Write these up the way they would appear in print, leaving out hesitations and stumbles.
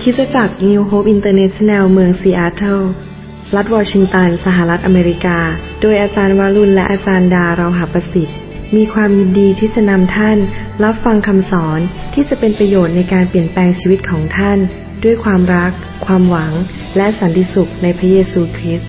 คริสตจักร New Hope International เมืองซีแอตเทิลรัฐวอชิงตันสหรัฐอเมริกาโดยอาจารย์วรุณและอาจารย์ดาเราหประสิทธิ์มีความยินดีที่จะนำท่านรับฟังคำสอนที่จะเป็นประโยชน์ในการเปลี่ยนแปลงชีวิตของท่านด้วยความรักความหวังและสันติสุขในพระเยซูคริสต์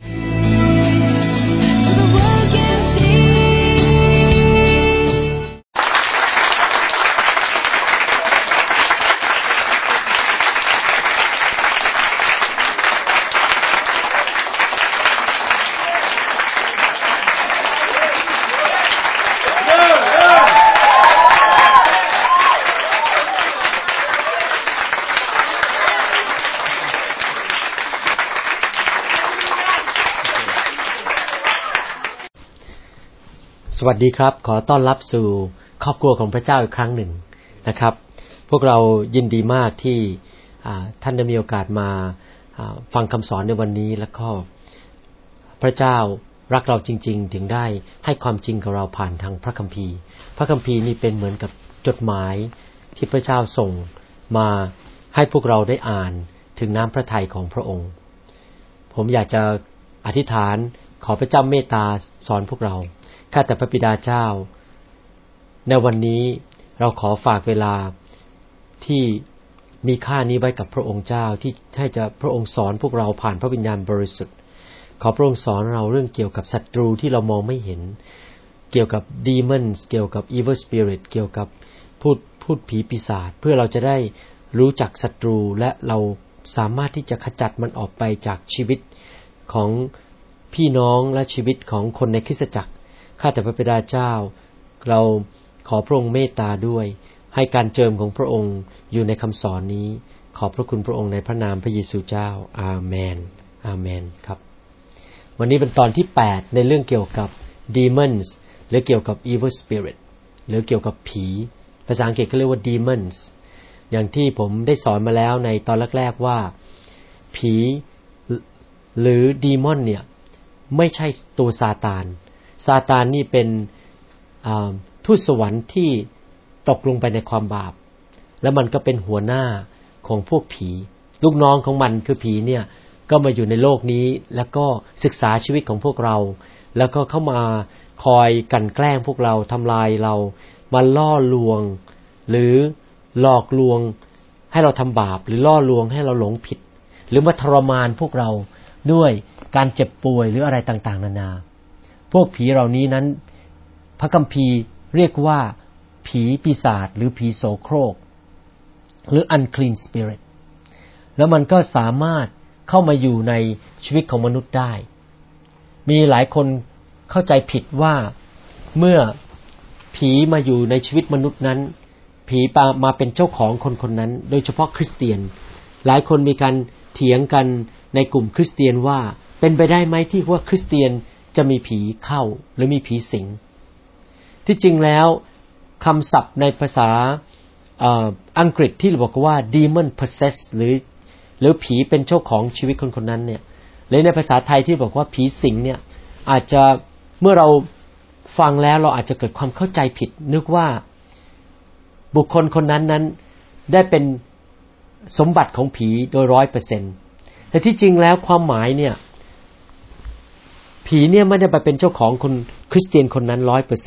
สวัสดีครับขอต้อนรับสู่ครอบครัวของพระเจ้าอีกครั้งหนึ่งนะครับพวกเรายินดีมากที่ท่านได้มีโอกาสมาฟังคำสอนในวันนี้แล้วก็พระเจ้ารักเราจริงๆถึงได้ให้ความจริงกับเราผ่านทางพระคัมภีร์พระคัมภีร์นี่เป็นเหมือนกับจดหมายที่พระเจ้าส่งมาให้พวกเราได้อ่านถึงน้ำพระทัยของพระองค์ผมอยากจะอธิษฐานขอพระเจ้าเมตตาสอนพวกเราข้าแต่พระบิดาเจ้าในวันนี้เราขอฝากเวลาที่มีค่านี้ไว้กับพระองค์เจ้าที่ให้จะพระองค์สอนพวกเราผ่านพระวิญญาณบริสุทธิ์ขอพระองค์สอนเราเรื่องเกี่ยวกับศัตรูที่เรามองไม่เห็นเกี่ยวกับ demons เกี่ยวกับ evil spirit เกี่ยวกับพูดผีปีศาจเพื่อเราจะได้รู้จักศัตรูและเราสามารถที่จะขจัดมันออกไปจากชีวิตของพี่น้องและชีวิตของคนในคริสตจักรข้าแต่พระบิดาเจ้าเราขอพระองค์เมตตาด้วยให้การเจิมของพระองค์อยู่ในคำสอนนี้ขอบพระคุณพระองค์ในพระนามพระเยซูเจ้าอาเมนอาเมนครับวันนี้เป็นตอนที่8ในเรื่องเกี่ยวกับ demons หรือเกี่ยวกับ evil spirit หรือเกี่ยวกับผีภาษาอังกฤษเขาเรียกว่า demons อย่างที่ผมได้สอนมาแล้วในตอนแรกๆว่าผีหรือ demon เนี่ยไม่ใช่ตัวซาตานซาตานนี่เป็นทูตสวรรค์ที่ตกลงไปในความบาปแล้วมันก็เป็นหัวหน้าของพวกผีลูกน้องของมันคือผีเนี่ยก็มาอยู่ในโลกนี้แล้วก็ศึกษาชีวิตของพวกเราแล้วก็เข้ามาคอยกลั่นแกล้งพวกเราทำลายเรามาล่อลวงหรือหลอกลวงให้เราทำบาปหรือล่อลวงให้เราหลงผิดหรือมาทรมานพวกเราด้วยการเจ็บป่วยหรืออะไรต่างๆนานาพวกผีเหล่านี้นั้นพระคัมภีร์เรียกว่าผีปีศาจหรือผีโสโครกหรือ unclean spirit แล้วมันก็สามารถเข้ามาอยู่ในชีวิตของมนุษย์ได้มีหลายคนเข้าใจผิดว่าเมื่อผีมาอยู่ในชีวิตมนุษย์นั้นผีมาเป็นเจ้าของคนคนนั้นโดยเฉพาะคริสเตียนหลายคนมีการเถียงกันในกลุ่มคริสเตียนว่าเป็นไปได้ไหมที่ว่าคริสเตียนจะมีผีเข้าหรือมีผีสิงที่จริงแล้วคำศัพท์ในภาษาอังกฤษที่บอกว่า demon possess หรือผีเป็นเจ้าของชีวิตคนคนนั้นเนี่ยหรือในภาษาไทยที่บอกว่าผีสิงเนี่ยอาจจะเมื่อเราฟังแล้วเราอาจจะเกิดความเข้าใจผิดนึกว่าบุคคลคนนั้นได้เป็นสมบัติของผีโดย 100% แต่ที่จริงแล้วความหมายเนี่ยผีเนี่ยไม่ได้ไปเป็นเจ้าของคนคริสเตียนคนนั้น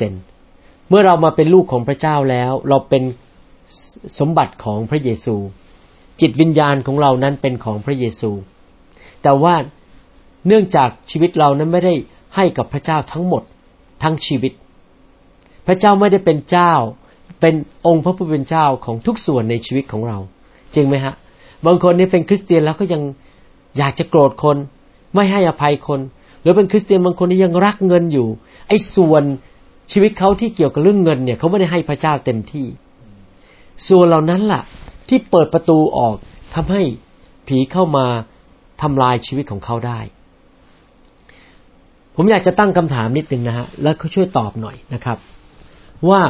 100% เมื่อเรามาเป็นลูกของพระเจ้าแล้วเราเป็นสมบัติของพระเยซูจิตวิญญาณของเรานั้นเป็นของพระเยซูแต่ว่าเนื่องจากชีวิตเรานั้นไม่ได้ให้กับพระเจ้าทั้งหมดทั้งชีวิตพระเจ้าไม่ได้เป็นเจ้าเป็นองค์พระผู้เป็นเจ้าของทุกส่วนในชีวิตของเราจริงไหมฮะบางคนนี่เป็นคริสเตียนแล้วก็ยังอยากจะโกรธคนไม่ให้อภัยคนหรือเป็นคริสเตียนบางคนที่ยังรักเงินอยู่ไอ้ส่วนชีวิตเขาที่เกี่ยวกับเรื่องเงินเนี่ยเขาไม่ได้ให้พระเจ้าเต็มที่ส่วนเหล่านั้นล่ะที่เปิดประตูออกทำให้ผีเข้ามาทำลายชีวิตของเขาได้ผมอยากจะตั้งคำถามนิดนึงนะฮะแล้วเขาช่วยตอบหน่อยนะครับว่า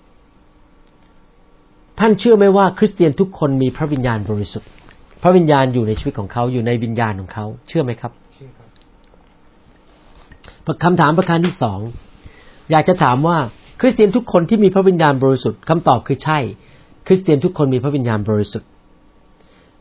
ท่านเชื่อไหมว่าคริสเตียนทุกคนมีพระวิญญาณบริสุทธิ์พระวิญญาณอยู่ในชีวิตของเขาอยู่ในวิญญาณของเขาเชื่อไหมครับเชื่อครับคำถามประการที่สองอยากจะถามว่าคริสเตียนทุกคนที่มีพระวิญญาณบริสุทธิ์คำตอบคือใช่คริสเตียนทุกคนมีพระวิญญาณบริสุทธิ์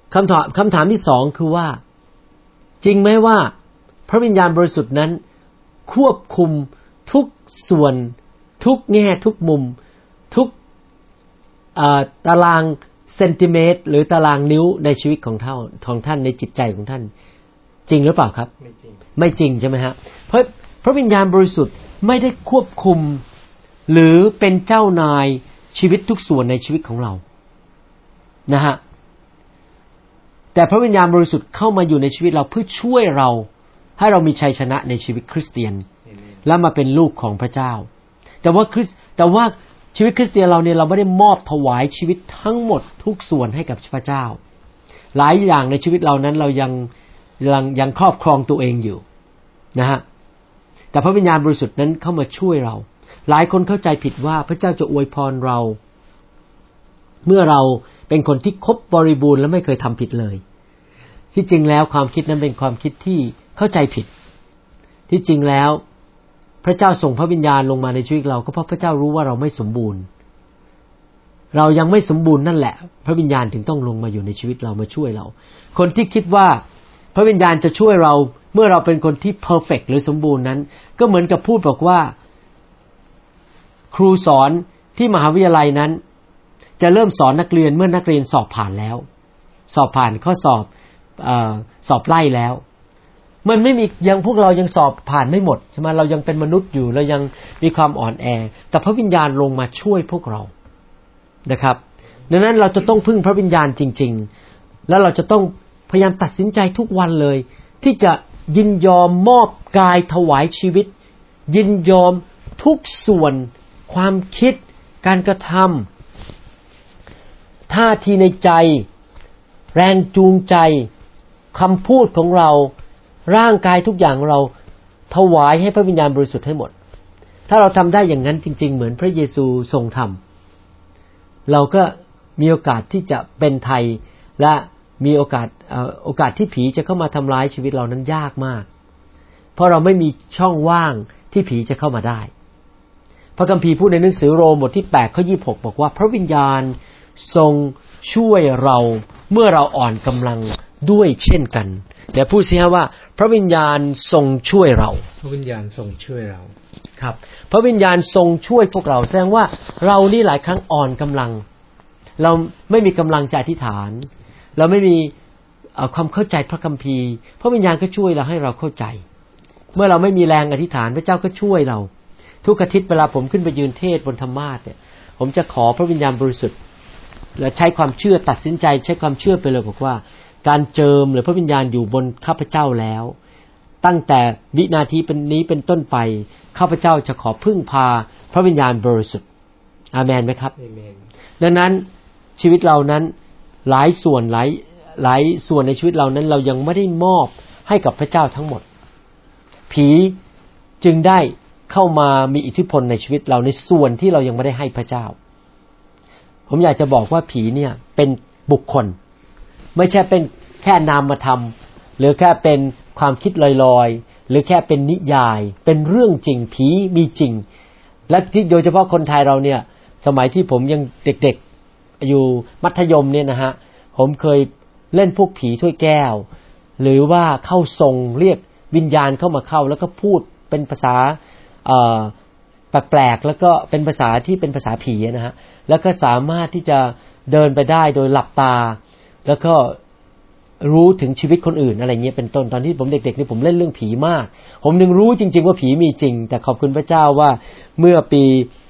คำถามที่สองคือว่าจริงไหมว่าพระวิญญาณบริสุทธิ์นั้นควบคุมทุกส่วนทุกแง่ทุกมุมทุกตารางเซนติเมตรหรือตารางนิ้วในชีวิตของท่านในจิตใจของท่านจริงหรือเปล่าครับไม่จริงใช่ไหมฮะเพราะพระวิญญาณบริสุทธิ์ไม่ได้ควบคุมหรือเป็นเจ้านายชีวิตทุกส่วนในชีวิตของเรานะฮะแต่พระวิญญาณบริสุทธิ์เข้ามาอยู่ในชีวิตเราเพื่อช่วยเราให้เรามีชัยชนะในชีวิตคริสเตียนและมาเป็นลูกของพระเจ้าแต่ว่าชีวิตคริสเตียนเราเนี่ยเราไม่ได้มอบถวายชีวิตทั้งหมดทุกส่วนให้กับพระเจ้าหลายอย่างในชีวิตเรานั้นเรายังครอบครองตัวเองอยู่นะฮะแต่พระวิญญาณบริสุทธิ์นั้นเข้ามาช่วยเราหลายคนเข้าใจผิดว่าพระเจ้าจะอวยพรเราเมื่อเราเป็นคนที่ครบบริบูรณ์และไม่เคยทำผิดเลยที่จริงแล้วความคิดนั้นเป็นความคิดที่เข้าใจผิดที่จริงแล้วพระเจ้าส่งพระวิญญาณลงมาในชีวิตเราก็เพราะพระเจ้ารู้ว่าเราไม่สมบูรณ์เรายังไม่สมบูรณ์นั่นแหละพระวิญญาณถึงต้องลงมาอยู่ในชีวิตเรามาช่วยเราคนที่คิดว่าพระวิญญาณจะช่วยเราเมื่อเราเป็นคนที่เพอร์เฟกต์หรือสมบูรณ์นั้นก็เหมือนกับพูดบอกว่าครูสอนที่มหาวิทยาลัยนั้นจะเริ่มสอนนักเรียนเมื่อนักเรียนสอบผ่านแล้วสอบผ่านข้อสอบไล่แล้วมันไม่มียังพวกเรายังสอบผ่านไม่หมดใช่ไหมเรายังเป็นมนุษย์อยู่เรายังมีความอ่อนแอแต่พระวิญญาณลงมาช่วยพวกเรานะครับดังนั้นเราจะต้องพึ่งพระวิญญาณจริงๆแล้วเราจะต้องพยายามตัดสินใจทุกวันเลยที่จะยินยอมมอบกายถวายชีวิตยินยอมทุกส่วนความคิดการกระทำท่าทีในใจแรงจูงใจคำพูดของเราร่างกายทุกอย่างเราถวายให้พระวิญญาณบริสุทธิ์ให้หมดถ้าเราทำได้อย่างนั้นจริงๆเหมือนพระเยซูทรงทำเราก็มีโอกาสที่จะเป็นไทยและมีโอกาสที่ผีจะเข้ามาทำร้ายชีวิตเรานั้นยากมากเพราะเราไม่มีช่องว่างที่ผีจะเข้ามาได้พระคัมภีร์พูดในหนังสือโรมบทที่8ข้อ26บอกว่าพระวิญญาณทรงช่วยเราเมื่อเราอ่อนกำลังด้วยเช่นกันเดี๋ยวพูดสิฮะว่าพระวิญญาณทรงช่วยเราพระวิญญาณทรงช่วยเราครับพระวิญญาณทรงช่วยพวกเราแสดงว่าเรานี่หลายครั้งอ่อนกำลังเราไม่มีกำลังจะอธิษฐานเราไม่มีความเข้าใจพระคัมภีร์พระวิญญาณก็ช่วยเราให้เราเข้าใจเมื่อเราไม่มีแรงอธิษฐานพระเจ้าก็ช่วยเราทุกอาทิตย์เวลาผมขึ้นไปยืนเทศบนธรรมาสน์เนี่ยผมจะขอพระวิญญาณบริสุทธิ์และใช้ความเชื่อตัดสินใจใช้ความเชื่อไปเลยบอกว่าการเจิมหรือพระวิญญาณอยู่บนข้าพเจ้าแล้วตั้งแต่วินาทีนี้เป็นต้นไปข้าพเจ้าจะขอพึ่งพาพระวิญญาณบริสุทธิ์อาเมนไหมครับอาเมนดังนั้นชีวิตเรานั้นหลายส่วนในชีวิตเรานั้นเรายังไม่ได้มอบให้กับพระเจ้าทั้งหมดผีจึงได้เข้ามามีอิทธิพลในชีวิตเราในส่วนที่เรายังไม่ได้ให้พระเจ้าผมอยากจะบอกว่าผีเนี่ยเป็นบุคคลไม่ใช่เป็นแค่นามธรรมหรือแค่เป็นความคิดลอยๆหรือแค่เป็นนิยายเป็นเรื่องจริงผีมีจริงและที่โดยเฉพาะคนไทยเราเนี่ยสมัยที่ผมยังเด็กๆอยู่มัธยมเนี่ยนะฮะผมเคยเล่นพวกผีถ้วยแก้วหรือว่าเข้าทรงเรียกวิญญาณเข้ามาเข้าแล้วก็พูดเป็นภาษาแปลกๆแล้วก็เป็นภาษาที่เป็นภาษาผีนะฮะแล้วก็สามารถที่จะเดินไปได้โดยหลับตาแล้วก็รู้ถึงชีวิตคนอื่นอะไรเงี้ยเป็นต้นตอนที่ผมเด็กๆนี่ผมเล่นเรื่องผีมากผมนึงรู้จริงๆว่าผีมีจริงแต่ขอบคุณพระเจ้าว่าเมื่อปี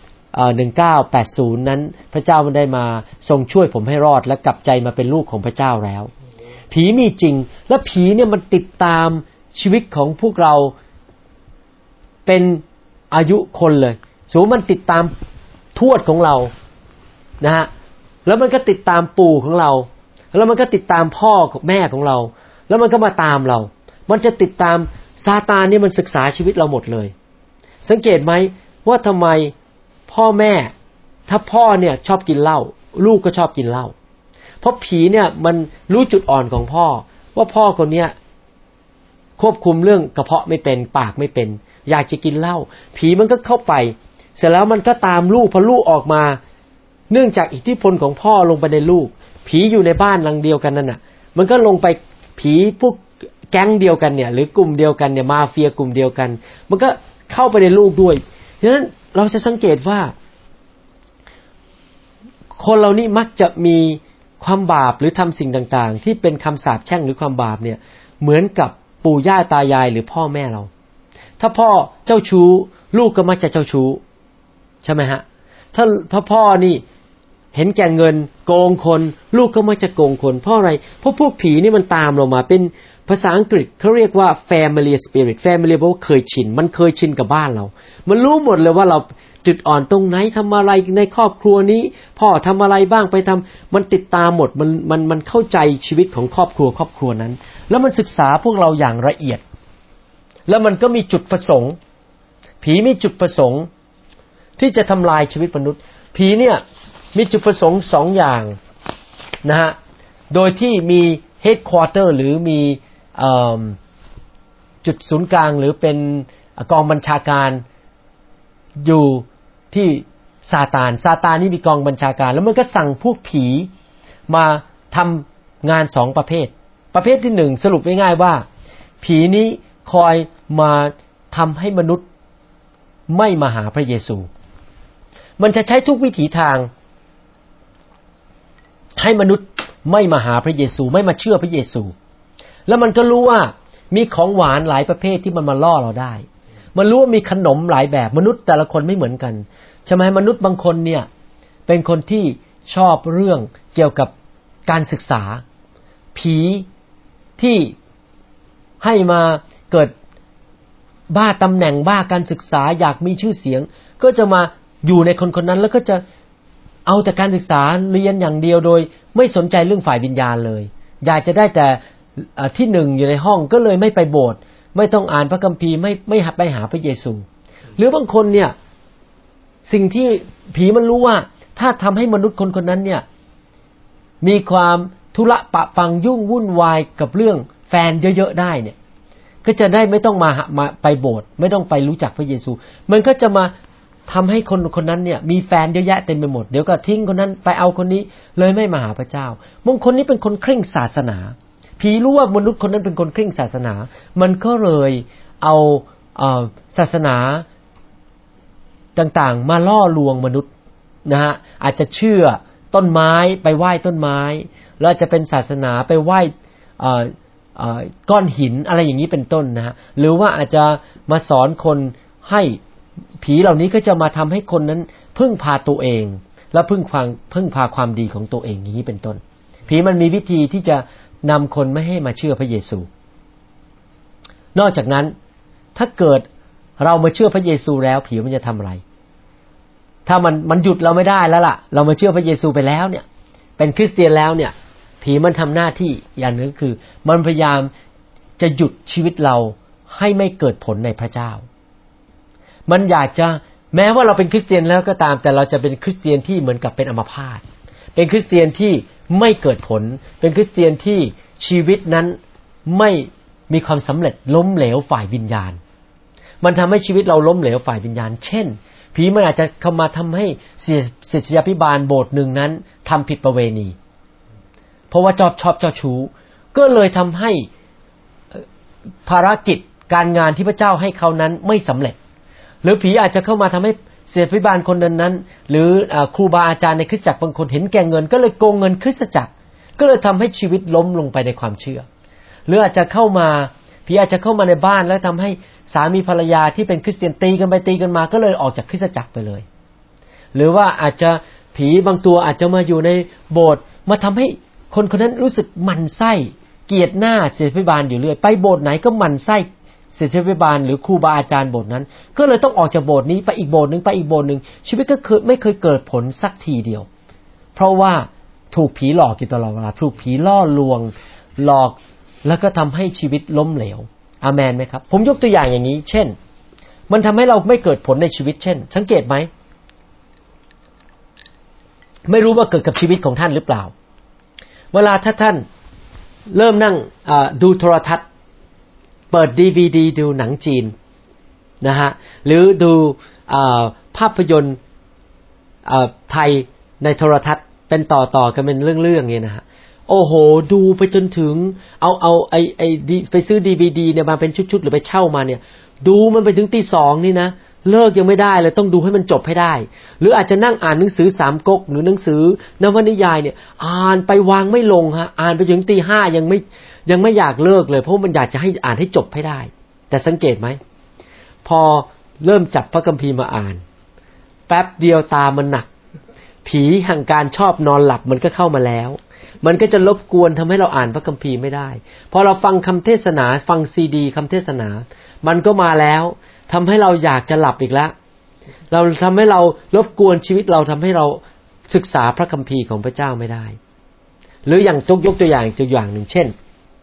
1980นั้นพระเจ้ามันได้มาทรงช่วยผมให้รอดและกลับใจมาเป็นลูกของพระเจ้าแล้วผีมีจริงและผีเนี่ยมันติดตามชีวิตของพวกเราเป็นอายุคนเลยสมมุติมันติดตามทวดของเรานะฮะแล้วมันก็ติดตามปู่ของเราแล้วมันก็ติดตามพ่อของแม่ของเราแล้วมันก็มาตามเรามันจะติดตามซาตานเนี่ยมันศึกษาชีวิตเราหมดเลยสังเกตไหมว่าทำไมพ่อแม่ถ้าพ่อเนี่ยชอบกินเหล้าลูกก็ชอบกินเหล้าเพราะผีเนี่ยมันรู้จุดอ่อนของพ่อว่าพ่อคนเนี้ยควบคุมเรื่องกระเพาะไม่เป็นปากไม่เป็นอยากจะกินเหล้าผีมันก็เข้าไปเสร็จแล้วมันก็ตามลูกพอลูกออกมาเนื่องจากอิทธิพลของพ่อลงไปในลูกผีอยู่ในบ้านหลังเดียวกันนั่นน่ะมันก็ลงไปผีพวกแก๊งเดียวกันเนี่ยหรือกลุ่มเดียวกันเนี่ยมาเฟียกลุ่มเดียวกันมันก็เข้าไปในลูกด้วยฉะนั้นเราจะสังเกตว่าคนเรานี่มักจะมีความบาปหรือทำสิ่งต่างๆที่เป็นคำสาปแช่งหรือความบาปเนี่ยเหมือนกับปู่ย่าตายายหรือพ่อแม่เราถ้าพ่อเจ้าชู้ลูกก็มักจะเจ้าชู้ใช่ไหมฮะถ้าพ่อนี่เห็นแก่เงินโกงคนลูกก็มักจะโกงคนเพราะอะไรเพราะพวกผีนี่มันตามเรามาเป็นภาษาอังกฤษเขาเรียกว่า family spirit family แปลว่าเคยชินมันเคยชินกับบ้านเรามันรู้หมดเลยว่าเราจุดอ่อนตรงไหนทำอะไรในครอบครัวนี้พ่อทำอะไรบ้างไปทำมันติดตามหมดมันเข้าใจชีวิตของครอบครัวนั้นแล้วมันศึกษาพวกเราอย่างละเอียดแล้วมันก็มีจุดประสงค์ผีมีจุดประสงค์ที่จะทำลายชีวิตมนุษย์ผีเนี่ยมีจุดประสงค์สองอย่างนะฮะโดยที่มี headquarter หรือมีจุดศูนย์กลางหรือเป็นกองบัญชาการอยู่ที่ซาตานนี่มีกองบัญชาการแล้วมันก็สั่งพวกผีมาทำงานสองประเภทที่หนึ่งสรุปง่ายๆว่าผีนี้คอยมาทำให้มนุษย์ไม่มาหาพระเยซูมันจะใช้ทุกวิถีทางให้มนุษย์ไม่มาหาพระเยซูไม่มาเชื่อพระเยซูแล้วมันก็รู้ว่ามีของหวานหลายประเภทที่มันมาล่อเราได้มันรู้ว่ามีขนมหลายแบบมนุษย์แต่ละคนไม่เหมือนกันใช่ไหมมนุษย์บางคนเนี่ยเป็นคนที่ชอบเรื่องเกี่ยวกับการศึกษาผีที่ให้มาเกิดบ้าตำแหน่งบ้าการศึกษาอยากมีชื่อเสียงก็จะมาอยู่ในคนนั้นแล้วก็จะเอาแต่การศึกษาเรียนอย่างเดียวโดยไม่สนใจเรื่องฝ่ายวิญญาณเลยอยากจะได้แต่ที่หนึ่งอยู่ในห้องก็เลยไม่ไปโบสถ์ไม่ต้องอ่านพระคัมภีร์ไม่ไปหาพระเยซูหรือบางคนเนี่ยสิ่งที่ผีมันรู้ว่าถ้าทำให้มนุษย์คนนั้นเนี่ยมีความทุระปะปังยุ่งวุ่นวายกับเรื่องแฟนเยอะๆได้เนี่ยก็จะได้ไม่ต้องมาไปโบสถ์ไม่ต้องไปรู้จักพระเยซูมันก็จะมาทำให้คนนั้นเนี่ยมีแฟนเยอะแยะเต็มไปหมดเดี๋ยวก็ทิ้งคนนั้นไปเอาคนนี้เลยไม่มาหาพระเจ้าบางคนนี้เป็นคนเคร่งศาสนาผีรู้ว่ามนุษย์คนนั้นเป็นคนเคร่งศาสนามันก็เลยเอาศาสนาต่างๆมาล่อลวงมนุษย์นะฮะอาจจะเชื่อต้นไม้ไปไหว้ต้นไม้แล้วจะเป็นศาสนาไปไหว้ก้อนหินอะไรอย่างนี้เป็นต้นนะฮะหรือว่าอาจจะมาสอนคนให้ผีเหล่านี้ก็จะมาทำให้คนนั้นพึ่งพาตัวเองและพึ่งพาความดีของตัวเองอย่างนี้เป็นต้นผีมันมีวิธีที่จะนำคนไม่ให้มาเชื่อพระเยซูนอกจากนั้นถ้าเกิดเรามาเชื่อพระเยซูแล้วผีมันจะทำอะไรถ้ามันหยุดเราไม่ได้แล้วล่ะเรามาเชื่อพระเยซูไปแล้วเนี่ยเป็นคริสเตียนแล้วเนี่ยผีมันทำหน้าที่อย่างนึงคือมันพยายามจะหยุดชีวิตเราให้ไม่เกิดผลในพระเจ้ามันอยากจะแม้ว่าเราเป็นคริสเตียนแล้วก็ตามแต่เราจะเป็นคริสเตียนที่เหมือนกับเป็นอัมพาตเป็นคริสเตียนที่ไม่เกิดผลเป็นคริสเตียนที่ชีวิตนั้นไม่มีความสำเร็จล้มเหลวฝ่ายวิญญาณมันทำให้ชีวิตเราล้มเหลวฝ่ายวิญญาณเช่นผีมันอาจจะเข้ามาทำให้ศิษยาภิบาลโบสถ์หนึ่งนั้นทำผิดประเวณีเพราะว่าชอบเจ้าชู้ก็เลยทำให้ภารกิจการงานที่พระเจ้าให้เขานั้นไม่สำเร็จหรือผีอาจจะเข้ามาทำให้ศิษยาภิบาลคนนั้นหรือครูบาอาจารย์ในคริสตจักรบางคนเห็นแก่เงินก็เลยโกงเงินคริสตจักรก็เลยทำให้ชีวิตล้มลงไปในความเชื่อหรืออาจจะเข้ามาผีอาจจะเข้ามาในบ้านแล้วทำให้สามีภรรยาที่เป็นคริสเตียนตีกันไปตีกันมาก็เลยออกจากคริสตจักรไปเลยหรือว่าอาจจะผีบางตัวอาจจะมาอยู่ในโบสถ์มาทำให้คนคนนั้นรู้สึกหมั่นไส้เกลียดหน้าศิษยาภิบาลอยู่เรื่อยไปโบสถ์ไหนก็หมั่นไส้ศิษยาภิบาลหรือครูบาอาจารย์โบสถ์นั้นก็เลยต้องออกจากโบสถ์นี้ไปอีกโบสถ์นึงไปอีกโบสถ์นึงชีวิตก็ไม่เคยเกิดผลสักทีเดียวเพราะว่าถูกผีหลอกอยู่ตลอดเวลาถูกผีล่อลวงหลอกแล้วก็ทำให้ชีวิตล้มเหลวอาเมนไหมครับผมยกตัวอย่างอย่างนี้เช่นมันทำให้เราไม่เกิดผลในชีวิตเช่นสังเกตไหมไม่รู้ว่าเกิดกับชีวิตของท่านหรือเปล่าเวลาถ้าท่านเริ่มนั่งดูโทรทัศน์เปิด DVD ดูหนังจีนนะฮะหรือดูภาพยนตร์ไทยในโทรทัศน์เป็นต่อกันเป็นเรื่องๆอย่างนี้นะฮะโอ้โหดูไปจนถึงเอาไอไปซื้อ DVD เนี่ยมาเป็นชุดๆหรือไปเช่ามาเนี่ยดูมันไปถึงตี 2นี่นะเลิกยังไม่ได้เลยต้องดูให้มันจบให้ได้หรืออาจจะนั่งอ่านหนังสือสามก๊กหรือหนังสือนวนิยายเนี่ยอ่านไปวางไม่ลงฮะอ่านไปถึงตี 5ยังไม่อยากเลิกเลยเพราะมันอยากจะให้อ่านให้จบให้ได้แต่สังเกตไหมพอเริ่มจับพระคัมภีร์มาอ่านแป๊บเดียวตามันหนักผีแห่งการชอบนอนหลับมันก็เข้ามาแล้วมันก็จะรบกวนทำให้เราอ่านพระคัมภีร์ไม่ได้พอเราฟังคำเทศนาฟังซีดีคำเทศนามันก็มาแล้วทำให้เราอยากจะหลับอีกแล้วเราทำให้เรารบกวนชีวิตเราทำให้เราศึกษาพระคัมภีร์ของพระเจ้าไม่ได้หรืออย่างยกตัวอย่างหนึ่งเช่น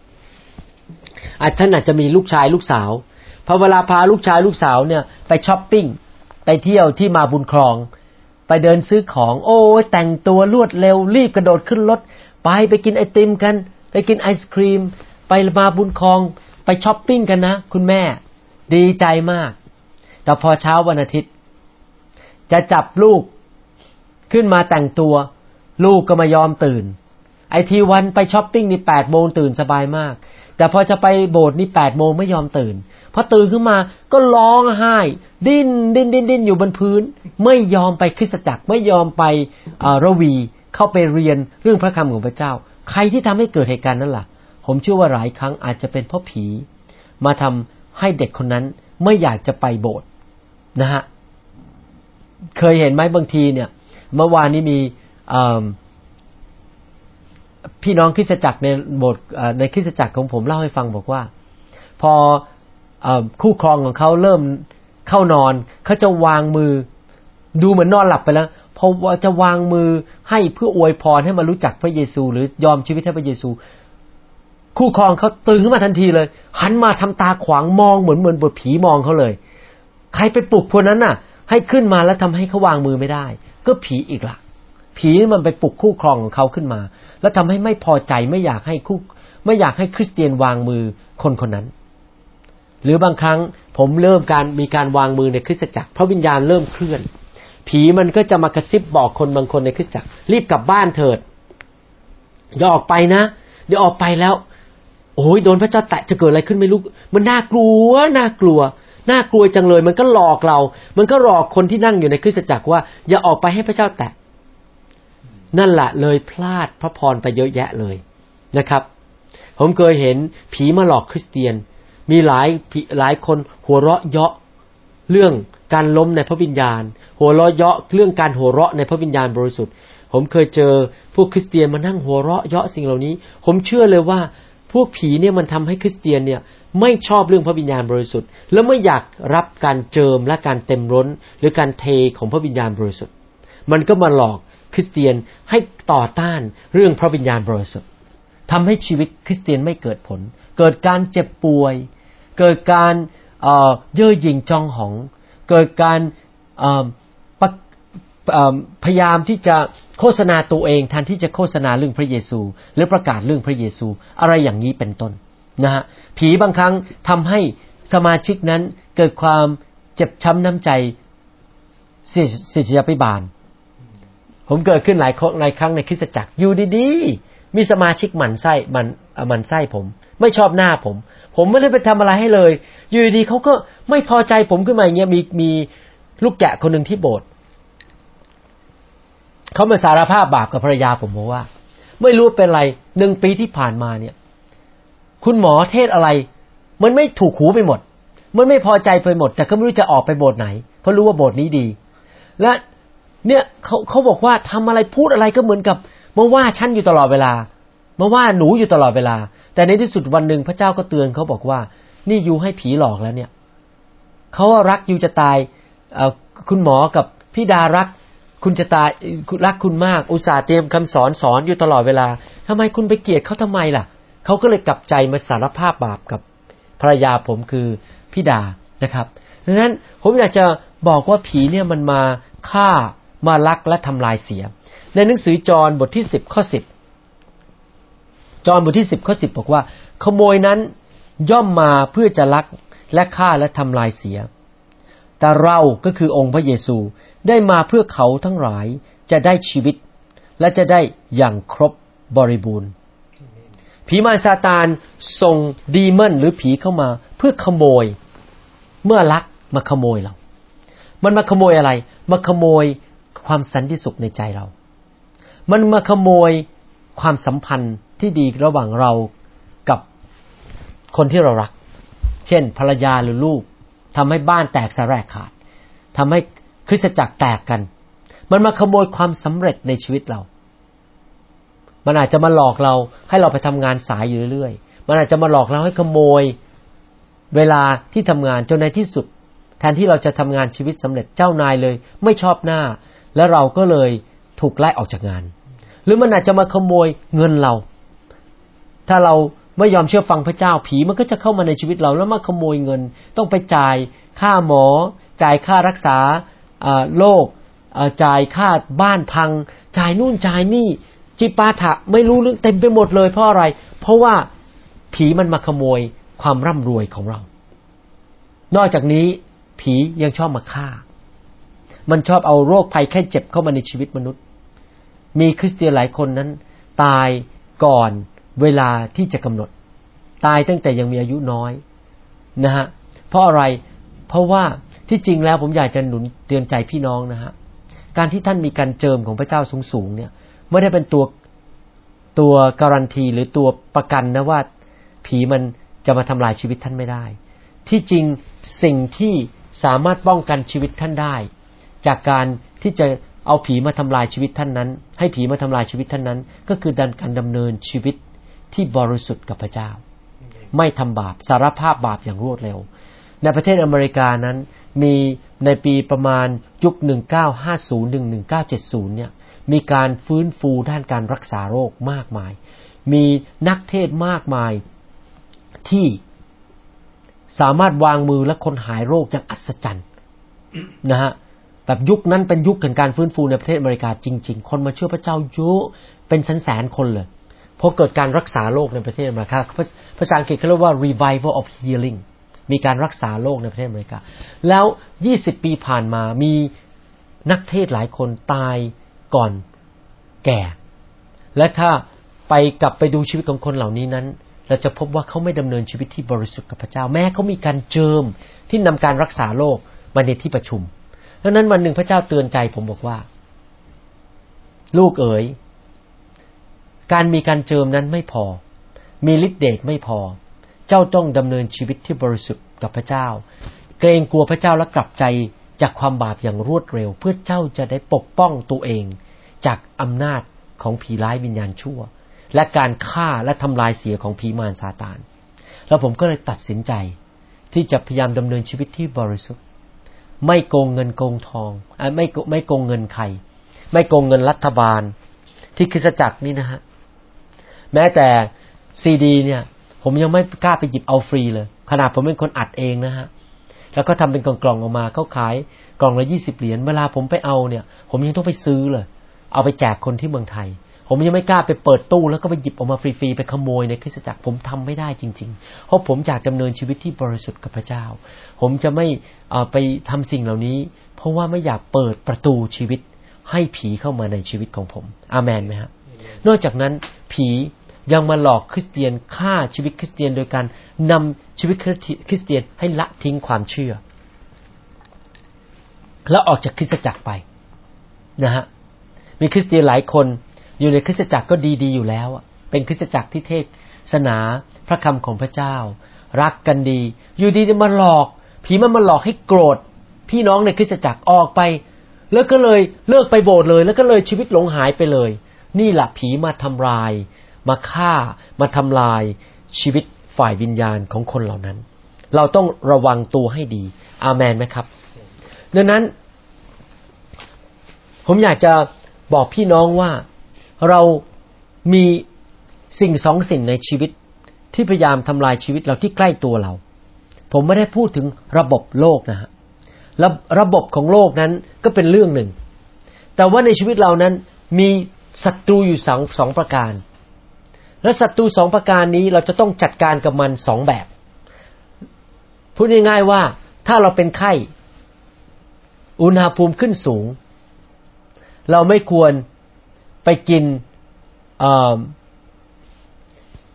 ท่านอาจจะมีลูกชายลูกสาวพอเวลาพาลูกชายลูกสาวเนี่ยไปช้อปปิ้งไปเที่ยวที่มาบุญครองไปเดินซื้อของโอ้ยแต่งตัวรวดเร็วรีบกระโดดขึ้นรถไปกินไอติมกันไปกินไอศครีมไปมาบุญครองไปช้อปปิ้งกันนะคุณแม่ดีใจมากแต่พอเช้าวันอาทิตย์จะจับลูกขึ้นมาแต่งตัวลูกก็ไม่ยอมตื่นไอทีวันไปช้อปปิ้งนี่ 8 โมงตื่นสบายมากแต่พอจะไปโบสถ์นี่ 8 โมงไม่ยอมตื่นพอตื่นขึ้นมาก็ร้องไห้ดิ้นอยู่บนพื้นไม่ยอมไปคริสตจักรไม่ยอมไประวีเข้าไปเรียนเรื่องพระคำของพระเจ้าใครที่ทำให้เกิดเหตุการณ์นั้นล่ะผมเชื่อว่าหลายครั้งอาจจะเป็นเพราะผีมาทำให้เด็กคนนั้นไม่อยากจะไปโบสถ์นะฮะเคยเห็นไหมบางทีเนี่ยเมื่อวานนี้มีพี่น้องคริสตจักรในโบสถ์ในคริสตจักรของผมเล่าให้ฟังบอกว่าพอคู่ครองของเขาเริ่มเข้านอนเขาจะวางมือดูเหมือนนอนหลับไปแล้วพอจะวางมือให้เพื่ออวยพรให้มารู้จักพระเยซูหรือยอมชีวิตให้พระเยซูคู่ครองเขาตื่นขึ้นมาทันทีเลยหันมาทำตาขวางมองเหมือนบทผีมองเขาเลยใครไปปลุกคนนั้นน่ะให้ขึ้นมาแล้วทำให้เขาวางมือไม่ได้ก็ผีอีกล่ะผีมันไปปลุกคู่ครองของเขาขึ้นมาแล้วทำให้ไม่พอใจไม่อยากให้คริสเตียนวางมือคนนั้นหรือบางครั้งผมเริ่มมีการวางมือในคริสตจักรพระวิญญาณเริ่มเคลื่อนผีมันก็จะมากระซิบบอกคนบางคนในคริสตจักรรีบกลับบ้านเถิดอย่าออกไปนะเดี๋ยวออกไปแล้วโอ้ยโดนพระเจ้าแตะจะเกิดอะไรขึ้นไม่รู้มันน่ากลัวจังเลยมันก็หลอกเรามันก็หลอกคนที่นั่งอยู่ในคริสตจักรว่าอย่าออกไปให้พระเจ้าแตะนั่นแหละเลยพลาดพระพรไปเยอะแยะเลยนะครับผมเคยเห็นผีมาหลอกคริสเตียนมีหลายคนหัวเราะเยาะเรื่องการล้มในพระวิญญาณหัวเราะเยาะเรื่องการหัวเราะในพระวิญญาณบริสุทธิ์ผมเคยเจอพวกคริสเตียนมานั่งหัวเราะเยาะสิ่งเหล่านี้ผมเชื่อเลยว่าพวกผีเนี่ยมันทำให้คริสเตียนเนี่ยไม่ชอบเรื่องพระวิญญาณบริสุทธิ์และไม่อยากรับการเจิมและการเต็มล้นหรือการเทของพระวิญญาณบริสุทธิ์มันก็มาหลอกคริสเตียนให้ต่อต้านเรื่องพระวิญญาณบริสุทธิ์ทำให้ชีวิตคริสเตียนไม่เกิดผลเกิดการเจ็บป่วยเกิดการเย่อหยิ่งจองหองเกิดการพยายามที่จะโฆษณาตัวเองแทนที่จะโฆษณาเรื่องพระเยซูหรือประกาศเรื่องพระเยซูอะไรอย่างนี้เป็นต้นนะฮะผีบางครั้งทำให้สมาชิกนั้นเกิดความเจ็บช้ำน้ำใจเสียภิบาลผมเกิดขึ้นหลายครั้งในคริสตจักรอยู่ดีๆมีสมาชิกหมั่นไส้ผมไม่ชอบหน้าผมไม่ได้ไปทำอะไรให้เลยอยู่ดีๆเขาก็ไม่พอใจผมขึ้นมาอย่างเงี้ยมีลูกแกะคนหนึ่งที่โบสถ์เขามาสารภาพบาปกับภรรยาผมบอกว่าไม่รู้เป็นไร1 ปีที่ผ่านมาเนี่ยคุณหมอเทศอะไรมันไม่ถูกหูไปหมดมันไม่พอใจไปหมดแต่ก็ไม่รู้จะออกไปโบสถ์ไหนเพราะรู้ว่าโบสถ์นี้ดีและเนี่ยเขาบอกว่าทำอะไรพูดอะไรก็เหมือนกับมาว่าฉันอยู่ตลอดเวลามาว่าหนูอยู่ตลอดเวลาแต่ในที่สุดวันหนึ่งพระเจ้าก็เตือนเขาบอกว่านี่ยูให้ผีหลอกแล้วเนี่ยเขาว่ารักยูจะตายคุณหมอกับพี่ดารักคุณจะตายรักคุณมากอุตส่าห์เตรียมคำสอนอยู่ตลอดเวลาทำไมคุณไปเกลียดเขาทำไมล่ะเขาก็เลยกลับใจมาสารภาพบาปกับภรรยาผมคือพี่ดานะครับดังนั้นผมอยากจะบอกว่าผีเนี่ยมันมาฆ่ามาลักและทำลายเสียในหนังสือจอห์นบทที่10ข้อ10จอห์นบทที่10ข้อ10บอกว่าขโมยนั้นย่อมมาเพื่อจะลักและฆ่าและทำลายเสียแต่เราก็คือองค์พระเยซูได้มาเพื่อเขาทั้งหลายจะได้ชีวิตและจะได้อย่างครบบริบูรณ์ผีมารซาตานส่งดีมอนหรือผีเข้ามาเพื่อขโมยเมื่อลักมาขโมยเรามันมาขโมยอะไรมาขโมยความสันติสุขในใจเรามันมาขโมยความสัมพันธ์ที่ดีระหว่างเรากับคนที่เรารักเช่นภรรยาหรือลูกทำให้บ้านแตกสลายขาดทำให้คริสตจักรแตกกันมันมาขโมยความสำเร็จในชีวิตเรามันอาจจะมาหลอกเราให้เราไปทำงานสายอยู่เรื่อยๆมันอาจจะมาหลอกเราให้ขโมยเวลาที่ทำงานจนในที่สุดแทนที่เราจะทำงานชีวิตสำเร็จเจ้านายเลยไม่ชอบหน้าและเราก็เลยถูกไล่ออกจากงานหรือมันอาจจะมาขโมยเงินเราถ้าเราไม่ยอมเชื่อฟังพระเจ้าผีมันก็จะเข้ามาในชีวิตเราแล้วมาขโมยเงินต้องไปจ่ายค่าหมอจ่ายค่ารักษาโรคจ่ายค่าบ้านพังจ่ายนู่นจ่ายนี่จิปาถะไม่รู้เรื่องเต็มไปหมดเลยเพราะอะไรเพราะว่าผีมันมาขโมยความร่ำรวยของเรานอกจากนี้ผียังชอบมาฆ่ามันชอบเอาโรคภัยแค่เจ็บเข้ามาในชีวิตมนุษย์มีคริสเตียนหลายคนนั้นตายก่อนเวลาที่จะกำหนดตายตั้งแต่ยังมีอายุน้อยนะฮะเพราะอะไรเพราะว่าที่จริงแล้วผมอยากจะหนุนเตือนใจพี่น้องนะฮะการที่ท่านมีการเจิมของพระเจ้าสูงๆเนี่ยไม่ได้เป็นตัวการันตีหรือตัวประกันนะว่าผีมันจะมาทำลายชีวิตท่านไม่ได้ที่จริงสิ่งที่สามารถป้องกันชีวิตท่านได้จากการที่จะเอาผีมาทำลายชีวิตท่านนั้นให้ผีมาทำลายชีวิตท่านนั้นก็คือการดำเนินชีวิตที่บริสุทธิ์กับพระเจ้าไม่ทำบาปสารภาพบาปอย่างรวดเร็วในประเทศอเมริกานั้นมีในปีประมาณยุค1950ถึง1970เนี่ยมีการฟื้นฟูด้านการรักษาโรคมากมายมีนักเทศน์มากมายที่สามารถวางมือและคนหายโรคอย่างอัศจรรย์นะฮะแบบยุคนั้นเป็นยุคแห่งการฟื้นฟูในประเทศอเมริกาจริงๆคนมาเชื่อพระเจ้าเยอะเป็นแสนๆคนเลยเพราะเกิดการรักษาโรคในประเทศอเมริกาภาษาอังกฤษเขาเรียกว่า revival of healing มีการรักษาโรคในประเทศอเมริกาแล้ว20ปีผ่านมามีนักเทศน์หลายคนตายก่อนแก่และถ้ากลับไปดูชีวิตของคนเหล่านี้นั้นเราจะพบว่าเขาไม่ดำเนินชีวิตที่บริสุทธิ์กับพระเจ้าแม้เขามีการเจิมที่นำการรักษาโรคมาในที่ประชุมดังนั้นวันหนึ่งพระเจ้าเตือนใจผมบอกว่าลูกเอ๋ยการมีการเจิมนั้นไม่พอมีฤทธิ์เดชไม่พอเจ้าต้องดำเนินชีวิตที่บริสุทธิ์กับพระเจ้าเกรงกลัวพระเจ้าและกลับใจจากความบาปอย่างรวดเร็วเพื่อเจ้าจะได้ปกป้องตัวเองจากอำนาจของผีร้ายวิญญาณชั่วและการฆ่าและทำลายเสียของผีมารซาตานแล้วผมก็เลยตัดสินใจที่จะพยายามดำเนินชีวิตที่บริสุทธิ์ไม่โกงเงินโกงทองไม่โกงเงินใครไม่โกงเงินรัฐบาลที่คริสตจักรนี่นะฮะแม้แต่ซีดีเนี่ยผมยังไม่กล้าไปหยิบเอาฟรีเลยขนาดผมเป็นคนอัดเองนะฮะแล้วก็ทำเป็นกล่องๆออกมาเขาขายกล่องละ$20เวลาผมไปเอาเนี่ยผมยังต้องไปซื้อเลยเอาไปแจกคนที่เมืองไทยผมยังไม่กล้าไปเปิดตู้แล้วก็ไปหยิบออกมาฟรีๆไปขโมยในคริสตจักรผมทำไม่ได้จริงๆเพราะผมอยากดำเนินชีวิตที่บริสุทธิ์กับพระเจ้าผมจะไม่ไปทำสิ่งเหล่านี้เพราะว่าไม่อยากเปิดประตูชีวิตให้ผีเข้ามาในชีวิตของผมอาเมนไหมครับนอกจากนั้นผียังมาหลอกคริสเตียนฆ่าชีวิตคริสเตียนโดยการนำชีวิตคริสเตียนให้ละทิ้งความเชื่อแล้วออกจากคริสตจักรไปนะฮะมีคริสเตียนหลายคนอยู่ในคริสตจักรก็ดีๆอยู่แล้วเป็นคริสตจักรที่เทศนาพระคำของพระเจ้ารักกันดีอยู่ดีๆมาหลอกผีมันมาหลอกให้โกรธพี่น้องในคริสตจักรออกไปแล้วก็เลยเลิกไปโบสถ์เลยแล้วก็เลยชีวิตหลงหายไปเลยนี่แหละผีมาทำลายมาฆ่ามาทำลายชีวิตฝ่ายวิญญาณของคนเหล่านั้นเราต้องระวังตัวให้ดีอาเมนไหมครับดังนั้นผมอยากจะบอกพี่น้องว่าเรามีสิ่งสองสิ่งในชีวิตที่พยายามทำลายชีวิตเราที่ใกล้ตัวเราผมไม่ได้พูดถึงระบบโลกนะฮะระบบของโลกนั้นก็เป็นเรื่องหนึ่งแต่ว่าในชีวิตเรานั้นมีศัตรูอยู่สองประการและศัตรูสองประการนี้เราจะต้องจัดการกับมันสองแบบพูดง่ายๆว่าถ้าเราเป็นไข้อุณหภูมิขึ้นสูงเราไม่ควรไปกิน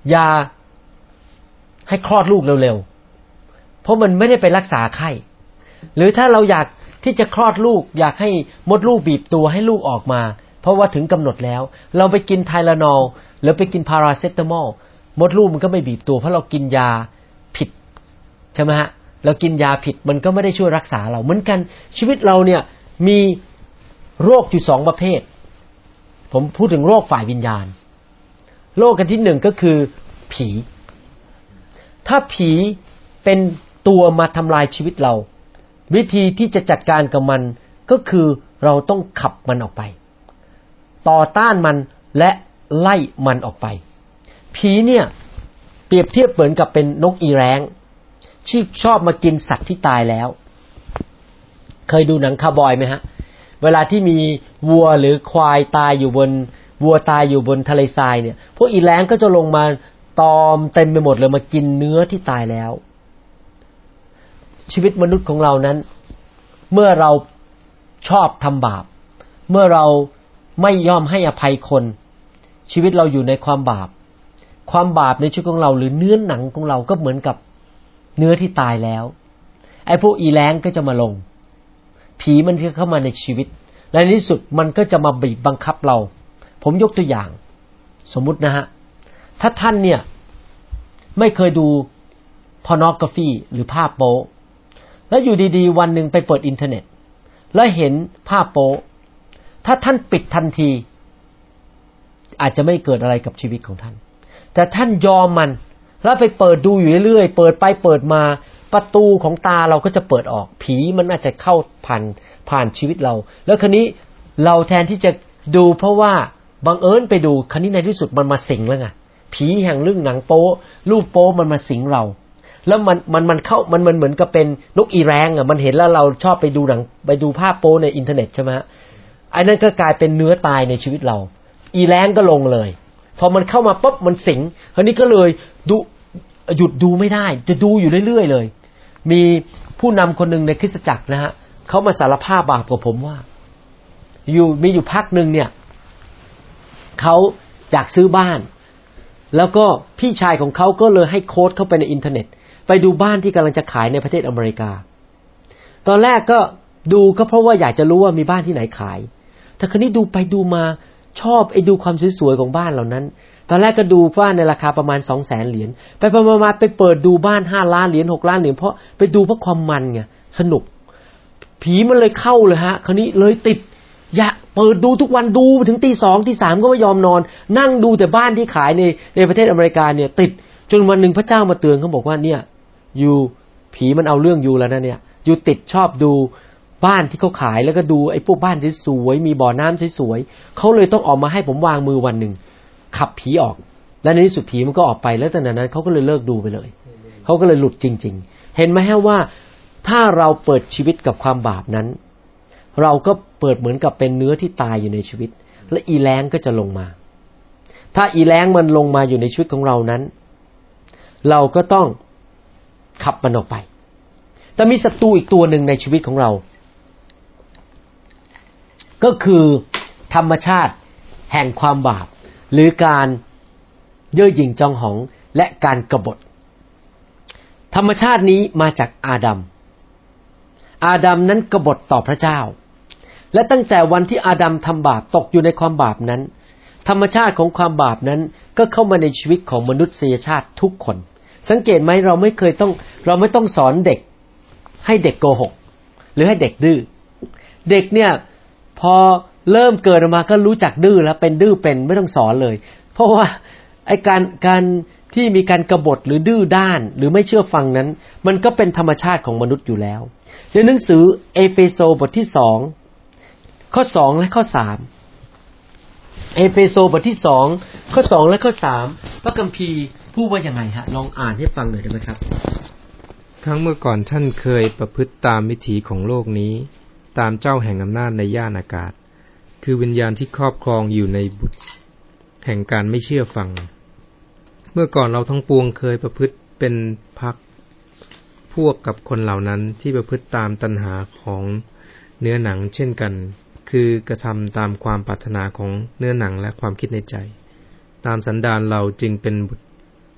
อย่าให้คลอดลูกเร็วๆเพราะมันไม่ได้ไปรักษาไข้หรือถ้าเราอยากที่จะคลอดลูกอยากให้มดลูกบีบตัวให้ลูกออกมาเพราะว่าถึงกำหนดแล้วเราไปกินไทเลนอลหรือไปกินพาราเซตามอลมดลูกมันก็ไม่บีบตัวเพราะเรากินยาผิดใช่ไหมฮะเรากินยาผิดมันก็ไม่ได้ช่วยรักษาเราเหมือนกันชีวิตเราเนี่ยมีโรคอยู่2ประเภทผมพูดถึงโรคฝ่ายวิญญาณโรคกันที่1ก็คือผีถ้าผีเป็นตัวมาทำลายชีวิตเราวิธีที่จะจัดการกับมันก็คือเราต้องขับมันออกไปต่อต้านมันและไล่มันออกไปผีเนี่ยเปรียบเทียบเหมือนกับเป็นนกอีแร้งที่ชอบมากินสัตว์ที่ตายแล้วเคยดูหนังคาวบอยไหมฮะเวลาที่มีวัวหรือควายตายอยู่บนวัวตายอยู่บนทะเลทรายเนี่ยพวกอีแร้งก็จะลงมาตอมเต็มไปหมดเลยมากินเนื้อที่ตายแล้วชีวิตมนุษย์ของเรานั้นเมื่อเราชอบทำบาปเมื่อเราไม่ยอมให้อภัยคนชีวิตเราอยู่ในความบาปความบาปในชีวิตของเราหรือเนื้อหนังของเราก็เหมือนกับเนื้อที่ตายแล้วไอ้พวกอีแร้งก็จะมาลงผีมันจะเข้ามาในชีวิตและในที่สุดมันก็จะมาบีบบังคับเราผมยกตัวอย่างสมมุตินะฮะถ้าท่านเนี่ยไม่เคยดูพอร์โนกราฟีหรือภาพโป๊แล้วอยู่ดีๆวันหนึ่งไปเปิดอินเทอร์เน็ตแล้วเห็นภาพโป๊ถ้าท่านปิดทันทีอาจจะไม่เกิดอะไรกับชีวิตของท่านแต่ท่านยอมมันแล้วไปเปิดดูอยู่เรื่อยๆเปิดไปเปิดมาประตูของตาเราก็จะเปิดออกผีมันอาจจะเข้าผ่านชีวิตเราแล้วคราวนี้เราแทนที่จะดูเพราะว่าบังเอิญไปดูคราวนี้ในที่สุดมันมาสิงแล้วไงผีแห่งเรื่องหนังโป๊รูปโป๊มันมาสิงเราแล้วมันเข้ามันเหมือนกับเป็นนกอีแร้งอ่ะมันเห็นแล้วเราชอบไปดูหนังไปดูภาพโป๊ในอินเทอร์เน็ตใช่ไหมฮะไอ้นั่นก็กลายเป็นเนื้อตายในชีวิตเราอีแร้งก็ลงเลยพอมันเข้ามาปุ๊บมันสิงคราวนี้ก็เลยหยุดดูไม่ได้จะดูอยู่เรื่อยๆเลยมีผู้นำคนหนึ่งในคริสตจักรนะฮะเขามาสารภาพบาปกับผมว่ามีอยู่พักหนึ่งเนี่ยเขาอยากซื้อบ้านแล้วก็พี่ชายของเขาก็เลยให้โค้ดเข้าไปในอินเทอร์เน็ตไปดูบ้านที่กำลังจะขายในประเทศอเมริกาตอนแรกก็ดูก็เพราะว่าอยากจะรู้ว่ามีบ้านที่ไหนขายแต่คราวนี้ดูไปดูมาชอบดูความสวยๆของบ้านเหล่านั้นตอนแรกก็ดูบ้านในราคาประมาณ 200,000 เหรียญไปมาไปเปิดดูบ้าน5ล้านเหรียญ6ล้านเหรียญเพราะไปดูเพราะความมันไงสนุกผีมันเลยเข้าเลยฮะคราวนี้เลยติดอยากเปิดดูทุกวันดูถึงตี 2 ตี 3ก็ไม่ยอมนอนนั่งดูแต่บ้านที่ขายในประเทศอเมริกาเนี่ยติดจนวันนึงพระเจ้ามาเตือนเขาบอกว่าเนี่ยอยู่ผีมันเอาเรื่องอยู่แล้วนะเนี่ยอยู่ติดชอบดูบ้านที่เขาขายแล้วก็ดูไอ้พวกบ้านสวยๆมีบ่อน้ำสวยๆเขาเลยต้องออกมาให้ผมวางมือวันนึงขับผีออกและในที่สุดผีมันก็ออกไปแล้วตั้งแต่นั้นเขาก็เลยเลิกดูไปเลยเขาก็เลยหลุดจริงๆเห็นไหมฮะว่าถ้าเราเปิดชีวิตกับความบาปนั้นเราก็เปิดเหมือนกับเป็นเนื้อที่ตายอยู่ในชีวิตและอีแร้งก็จะลงมาถ้าอีแร้งมันลงมาอยู่ในชีวิตของเรานั้นเราก็ต้องขับมันออกไปแต่มีศัตรูอีกตัวหนึ่งในชีวิตของเราก็คือธรรมชาติแห่งความบาปหรือการเย่อหยิ่งจองหองและการกบฏธรรมชาตินี้มาจากอาดัมนั้นกบฏต่อพระเจ้าและตั้งแต่วันที่อาดัมทำบาปตกอยู่ในความบาปนั้นธรรมชาติของความบาปนั้นก็เข้ามาในชีวิตของมนุษยชาติทุกคนสังเกตไหมเราไม่ต้องสอนเด็กให้เด็กโกหกหรือให้เด็กดื้อเด็กเนี่ยพอเริ่มเกิดออกมาก็รู้จักดื้อแล้วเป็นดื้อเป็นไม่ต้องสอนเลยเพราะว่าไอ้การที่มีการกบฏหรือดื้อด้านหรือไม่เชื่อฟังนั้นมันก็เป็นธรรมชาติของมนุษย์อยู่แล้วในหนังสือเอเฟโซบทที่2ข้อ2และข้อ3เอเฟโซบทที่2ข้อ2และข้อ3พระคัมภีร์พูดว่ายังไงฮะลองอ่านให้ฟังหน่อยได้ไหมครับทั้งเมื่อก่อนท่านเคยประพฤติตามวิถีของโลกนี้ตามเจ้าแห่งอำนาจในย่านอากาศคือวิญญาณที่ครอบครองอยู่ในบุตรแห่งการไม่เชื่อฟังเมื่อก่อนเราทั้งปวงเคยประพฤติเป็นพรรคพวกกับคนเหล่านั้นที่ประพฤติตามตัณหาของเนื้อหนังเช่นกันคือกระทำตามความปรารถนาของเนื้อหนังและความคิดในใจตามสันดานเราจึงเป็นบุตร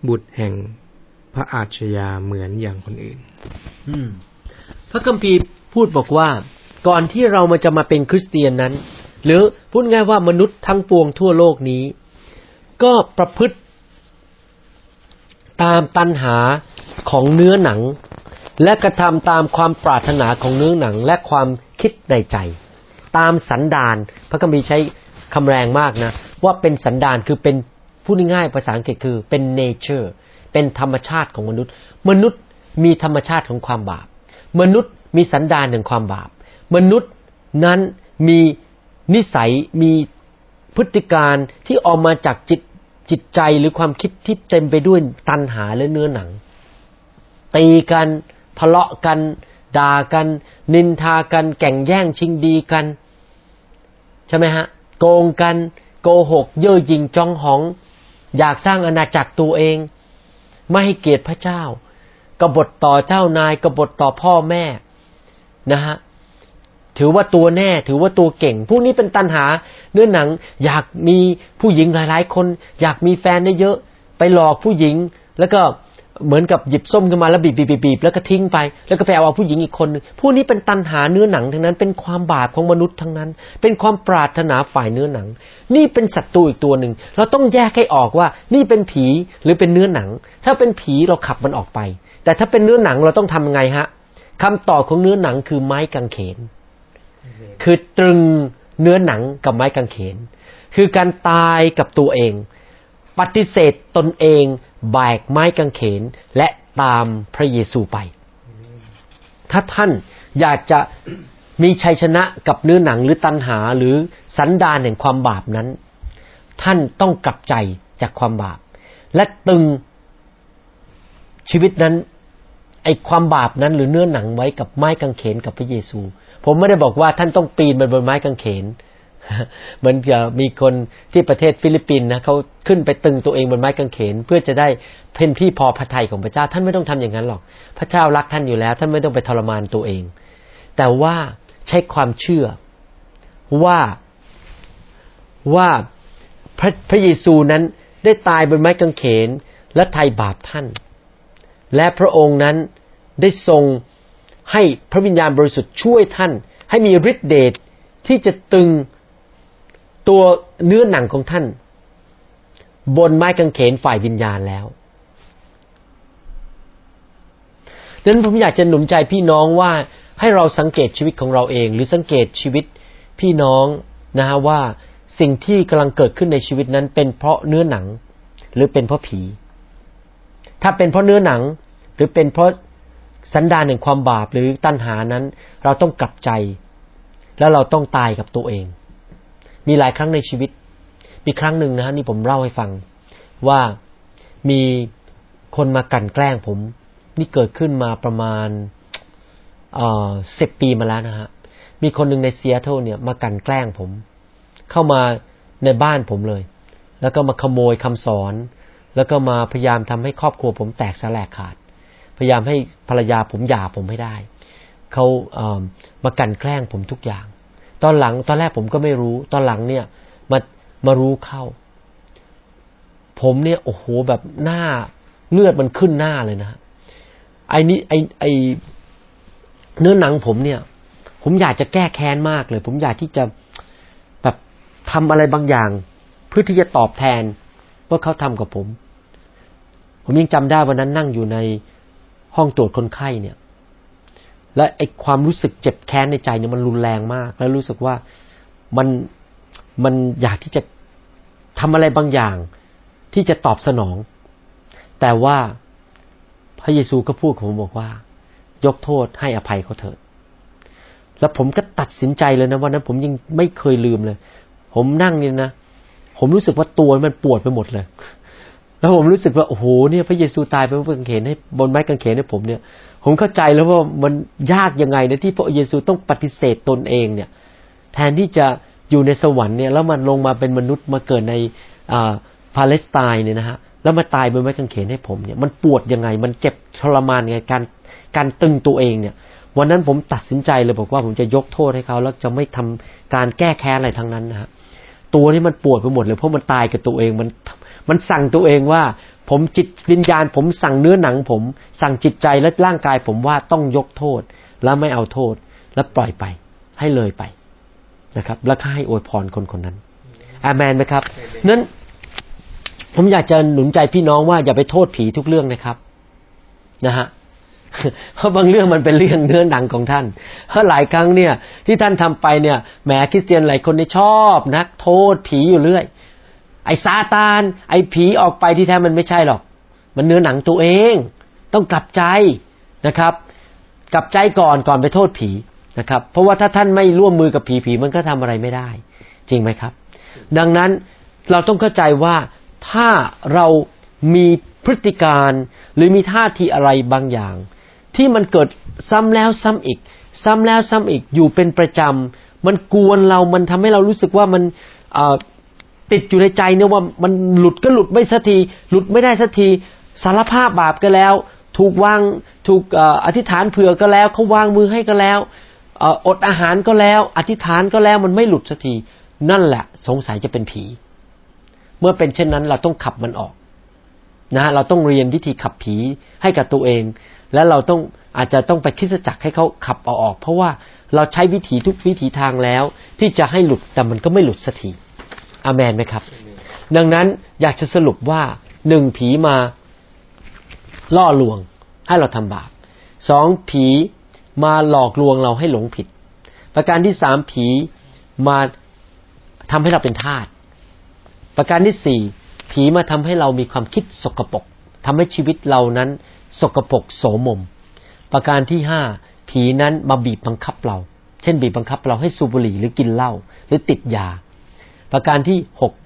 บุตรแห่งพระอาชญาเหมือนอย่างคนอื่นพระคัมภีร์พูดบอกว่าก่อนที่เราจะมาเป็นคริสเตียนนั้นหรือพูดง่ายว่ามนุษย์ทั้งปวงทั่วโลกนี้ก็ประพฤติตามตัณหาของเนื้อหนังและกระทำตามความปรารถนาของเนื้อหนังและความคิดในใจตามสันดานพระคัมภีร์ใช้คำแรงมากนะว่าเป็นสันดานคือเป็นพูดง่ายๆภาษาอังกฤษคือเป็น nature เป็นธรรมชาติของมนุษย์มนุษย์มีธรรมชาติของความบาปมนุษย์มีสันดานแห่งความบาปมนุษย์นั้นมีนิสัยมีพฤติการที่ออกมาจากจิตใจหรือความคิดที่เต็มไปด้วยตัณหาและเนื้อหนังตีกันทะเลาะกันด่ากันนินทากันแข่งแย่งชิงดีกันใช่ไหมฮะโกงกันโกหกเย่อหยิ่งจองหองอยากสร้างอาณาจักรตัวเองไม่ให้เกียรติพระเจ้ากบฏต่อเจ้านายกบฏต่อพ่อแม่นะฮะถือว่าตัวแน่ถือว่าตัวเก่งพวกนี้เป็นตัณหาเนื้อหนังอยากมีผู้หญิงหลายๆคนอยากมีแฟนเยอะๆไปหลอกผู้หญิงแล้วก็เหมือนกับหยิบส้มขึ้นมาแล้วบีบแล้วก็ทิ้งไปแล้วก็ไปเอาผู้หญิงอีกคนนึงพวกนี้เป็นตัณหาเนื้อหนังทั้งนั้นเป็นความบาปของมนุษย์ทั้งนั้นเป็นความปรารถนาฝ่ายเนื้อหนังนี่เป็นศัตรูอีกตัวนึงเราต้องแยกให้ออกว่านี่เป็นผีหรือเป็นเนื้อหนังถ้าเป็นผีเราขับมันออกไปแต่ถ้าเป็นเนื้อหนังเราต้องทำยังไงฮะคำตอบของเนื้อหนังคือไม้กางเขนคือตรึงเนื้อหนังกับไม้กางเขนคือการตายกับตัวเองปฏิเสธตนเองแบกไม้กางเขนและตามพระเยซูไปถ้าท่านอยากจะมีชัยชนะกับเนื้อหนังหรือตัณหาหรือสันดานแห่งความบาปนั้นท่านต้องกลับใจจากความบาปและตึงชีวิตนั้นไอ้ความบาปนั้นหรือเนื้อหนังไว้กับไม้กางเขนกับพระเยซูผมไม่ได้บอกว่าท่านต้องปีนบนไม้กางเขนเหมือนกับมีคนที่ประเทศฟิลิปปินส์นะเขาขึ้นไปตึงตัวเองบนไม้กางเขนเพื่อจะได้เป็นที่พอพระทัยของพระเจ้าท่านไม่ต้องทำอย่างนั้นหรอกพระเจ้ารักท่านอยู่แล้วท่านไม่ต้องไปทรมานตัวเองแต่ว่าใช้ความเชื่อว่าพระเยซูนั้นได้ตายบนไม้กางเขนและไถ่บาปท่านและพระองค์นั้นได้ทรงให้พระวิญญาณบริสุทธิ์ช่วยท่านให้มีฤทธิ์เดชที่จะตึงตัวเนื้อหนังของท่านบนไม้กางเขนฝ่ายวิญญาณแล้วดังนั้นผมอยากจะหนุนใจพี่น้องว่าให้เราสังเกตชีวิตของเราเองหรือสังเกตชีวิตพี่น้องนะฮะว่าสิ่งที่กำลังเกิดขึ้นในชีวิตนั้นเป็นเพราะเนื้อหนังหรือเป็นเพราะผีถ้าเป็นเพราะเนื้อหนังหรือเป็นเพราะสันดานแห่งความบาปหรือตัณหานั้นเราต้องกลับใจแล้วเราต้องตายกับตัวเองมีหลายครั้งในชีวิตมีครั้งหนึ่งนะฮะนี่ผมเล่าให้ฟังว่ามีคนมากลั่นแกล้งผมนี่เกิดขึ้นมาประมาณ10 ปีมาแล้วนะฮะมีคนหนึ่งในซีแอตเทิลเนี่ยมากลั่นแกล้งผมเข้ามาในบ้านผมเลยแล้วก็มาขโมยคำสอนแล้วก็มาพยายามทำให้ครอบครัวผมแตกสลายขาดพยายามให้ภรรยาผมหย่าผมให้ได้เขามากลั่นแกล้งผมทุกอย่างตอนแรกผมก็ไม่รู้ตอนหลังเนี่ยมารู้เข้าผมเนี่ยโอ้โหแบบหน้าเลือดมันขึ้นหน้าเลยนะไอ้เนื้อหนังผมเนี่ยผมอยากจะแก้แค้นมากเลยผมอยากที่จะแบบทำอะไรบางอย่างเพื่อที่จะตอบแทนว่าเขาทำกับผมยังจำได้วันนั้นนั่งอยู่ในห้องตรวจคนไข้เนี่ยและไอ้ความรู้สึกเจ็บแค้นในใจเนี่ยมันรุนแรงมากแล้วรู้สึกว่ามันอยากที่จะทำอะไรบางอย่างที่จะตอบสนองแต่ว่าพระเยซูก็พูดกับผมบอกว่ายกโทษให้อภัยเขาเถิดแล้วผมก็ตัดสินใจเลยนะวันนั้นผมยังไม่เคยลืมเลยผมนั่งเนี่ยนะผมรู้สึกว่าตัวมันปวดไปหมดเลยแล้วผมรู้สึกว่าโอ้โหเนี่ยพระเยซูตายบนไม้กางเขนให้บนไม้กางเขนให้ผมเนี่ยผมเข้าใจแล้วว่ามันยากยังไงนะที่พระเยซูต้องปฏิเสธตนเองเนี่ยแทนที่จะอยู่ในสวรรค์เนี่ยแล้วมันลงมาเป็นมนุษย์มาเกิดในปาเลสไตน์เนี่ยนะฮะแล้วมาตายบนไม้กางเขนให้ผมเนี่ยมันปวดยังไงมันเจ็บทรมานยังไงการตึงตัวเองเนี่ยวันนั้นผมตัดสินใจเลยบอกว่าผมจะยกโทษให้เขาแล้วจะไม่ทำการแก้แค้นอะไรทั้งนั้นนะฮะตัวนี้มันปวดไปหมดเลยเพราะมันตายกับตัวเองมันสั่งตัวเองว่าผมจิตวิญญาณผมสั่งเนื้อหนังผมสั่งจิตใจและร่างกายผมว่าต้องยกโทษและไม่เอาโทษและปล่อยไปให้เลยไปนะครับแล้วก็ให้อวยพรคนคนนั้นอาเมนไหมครับนั้นผมอยากจะหนุนใจพี่น้องว่าอย่าไปโทษผีทุกเรื่องนะครับนะฮะเพราะบางเรื่องมันเป็นเรื่องเนื้อหนังของท่านเพราะหลายครั้งเนี่ยที่ท่านทำไปเนี่ยแหมคริสเตียนหลายคนนี่ชอบนักโทษผีอยู่เรื่อยไอ้ซาตานไอ้ผีออกไปที่แท้มันไม่ใช่หรอกมันเนื้อหนังตัวเองต้องกลับใจนะครับกลับใจก่อนไปโทษผีนะครับเพราะว่าถ้าท่านไม่ร่วมมือกับผีมันก็ทำอะไรไม่ได้จริงไหมครับดังนั้นเราต้องเข้าใจว่าถ้าเรามีพฤติการหรือมีท่าทีอะไรบางอย่างที่มันเกิดซ้ำแล้วซ้ำอีกซ้ำแล้วซ้ำอีกอยู่เป็นประจำมันกวนเรามันทำให้เรารู้สึกว่ามันติดอยู่ในใจเนี่ยว่ามันหลุดก็หลุดไม่สักทีหลุดไม่ได้สักทีสารภาพบาปก็แล้วถูกอธิษฐานเผื่อก็แล้วเขาวางมือให้ก็แล้วอดอาหารก็แล้วอธิษฐานก็แล้วมันไม่หลุดสักทีนั่นแหละสงสัยจะเป็นผีเมื่อเป็นเช่นนั้นเราต้องขับมันออกนะเราต้องเรียนวิธีขับผีให้กับตัวเองและเราอาจจะต้องไปคริสตจักรให้เขาขับเอาออกเพราะว่าเราใช้วิธีทุกวิถีทางแล้วที่จะให้หลุดแต่มันก็ไม่หลุดสักทีอาเมนไหมครับดังนั้นอยากจะสรุปว่า1ผีมาล่อลวงให้เราทำบาป2ผีมาหลอกลวงเราให้หลงผิดประการที่3ผีมาทำให้เราเป็นทาสประการที่4ผีมาทำให้เรามีความคิดสกปรกทำให้ชีวิตเรานั้นสกปรกโสมมประการที่5ผีนั้นมาบีบบังคับเราเช่นบีบบังคับเราให้สูบบุหรี่หรือกินเหล้าหรือติดยาประการที่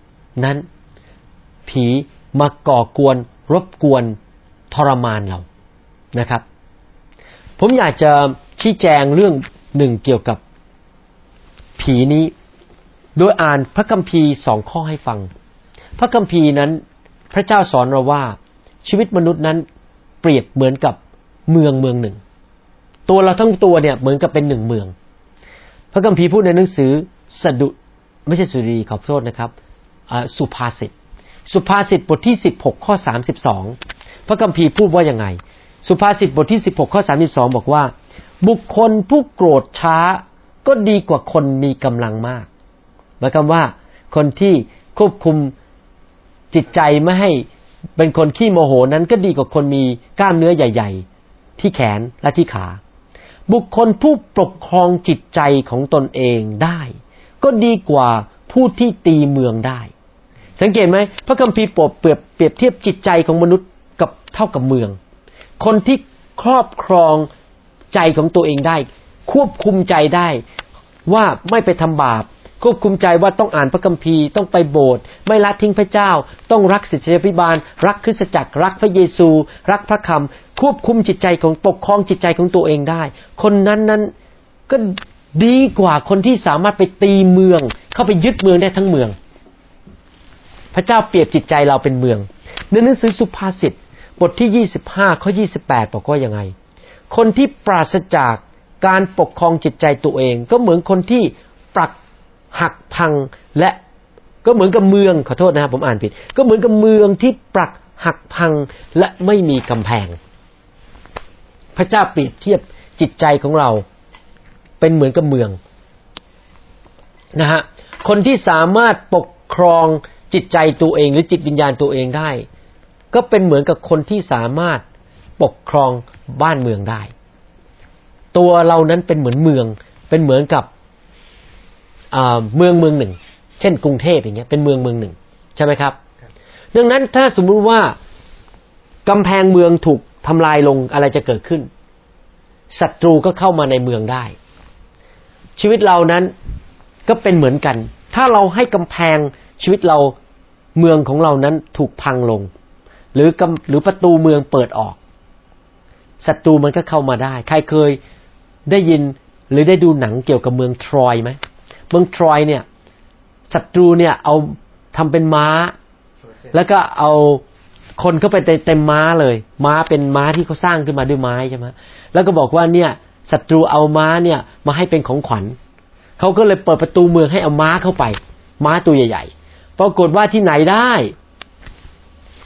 6นั้นผีมาก่อกวนรบกวนทรมานเรานะครับผมอยากจะชี้แจงเรื่องหนึ่งเกี่ยวกับผีนี้โดยอ่านพระคัมภีร์2ข้อให้ฟังพระคัมภีร์นั้นพระเจ้าสอนเราว่าชีวิตมนุษย์นั้นเปรียบเหมือนกับเมืองหนึ่งตัวเราทั้งตัวเนี่ยเหมือนกับเป็น1เมืองพระคัมภีร์พูดในหนังสือไม่ใช่สดุดีขอโทษนะครับสุภาษิตบทที่16ข้อ32พระคัมภีร์พูดว่ายังไงสุภาษิตบทที่16ข้อ32บอกว่าบุคคลผู้โกรธช้าก็ดีกว่าคนมีกำลังมากหมายความว่าคนที่ควบคุมจิตใจไม่ให้เป็นคนขี้โมโหนั้นก็ดีกว่าคนมีกล้ามเนื้อใหญ่ๆที่แขนและที่ขาบุคคลผู้ปกครองจิตใจของตนเองได้ก็ดีกว่าผู้ที่ตีเมืองได้สังเกตไหมพระคัมภีร์เปรียบเทียบจิตใจของมนุษย์กับเท่ากับเมืองคนที่ครอบครองใจของตัวเองได้ควบคุมใจได้ว่าไม่ไปทำบาปควบคุมใจว่าต้องอ่านพระคัมภีร์ต้องไปโบสถ์ไม่ละทิ้งพระเจ้าต้องรักศิษยาภิบาลรักคริสตจักรรักพระเยซูรักพระคำควบคุมจิตใจของปกครองจิตใจของตัวเองได้คนนั้นก็ดีกว่าคนที่สามารถไปตีเมืองเข้าไปยึดเมืองได้ทั้งเมืองพระเจ้าเปรียบจิตใจเราเป็นเมืองในหนังสือสุภาษิตบทที่25ข้อ28บอกว่ายังไงคนที่ปราศจากการปกครองจิตใจตัวเองก็เหมือนคนที่ปรักหักพังและก็เหมือนกับเมืองขอโทษนะครับผมอ่านผิดก็เหมือนกับเมืองที่ปรักหักพังและไม่มีกำแพงพระเจ้าเปรียบเทียบจิตใจของเราเป็นเหมือนกับเมืองนะฮะคนที่สามารถปกครองจิตใจตัวเองหรือจิตวิญญาณตัวเองได้ก็เป็นเหมือนกับคนที่สามารถปกครองบ้านเมืองได้ตัวเรานั้นเป็นเหมือนเมืองเป็นเหมือนกับเมืองหนึ่งเช่นกรุงเทพอย่างเงี้ยเป็นเมืองหนึ่งใช่ไหมครับดังนั้นถ้าสมมุติว่ากำแพงเมืองถูกทำลายลงอะไรจะเกิดขึ้นศัตรูก็เข้ามาในเมืองได้ชีวิตเรานั้นก็เป็นเหมือนกันถ้าเราให้กำแพงชีวิตเราเมืองของเรานั้นถูกพังลงหรือประตูเมืองเปิดออกศัตรูมันก็เข้ามาได้ใครเคยได้ยินหรือได้ดูหนังเกี่ยวกับเมืองทรอยไหมเมืองทรอยเนี่ยศัตรูเนี่ยเอาทำเป็นม้าแล้วก็เอาคนเข้าไปเต็มม้าเลยม้าเป็นม้าที่เขาสร้างขึ้นมาด้วยไม้ใช่ไหมแล้วก็บอกว่าเนี่ยศัตรูเอาม้าเนี่ยมาให้เป็นของขวัญเขาก็เลยเปิดประตูเมืองให้เอาม้าเข้าไปม้าตัวใหญ่ๆปรากฏว่าที่ไหนได้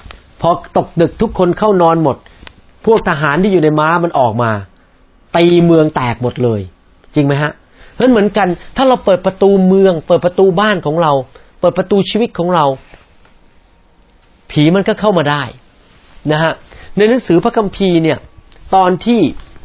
พอตกดึกทุกคนเข้านอนหมดพวกทหารที่อยู่ในม้ามันออกมาตีเมืองแตกหมดเลยจริงไหมฮะเพราะฉะนั้นเหมือนกันถ้าเราเปิดประตูเมืองเปิดประตูบ้านของเราเปิดประตูชีวิตของเราผีมันก็เข้ามาได้นะฮะในหนังสือพระคัมภีร์เนี่ยตอนที่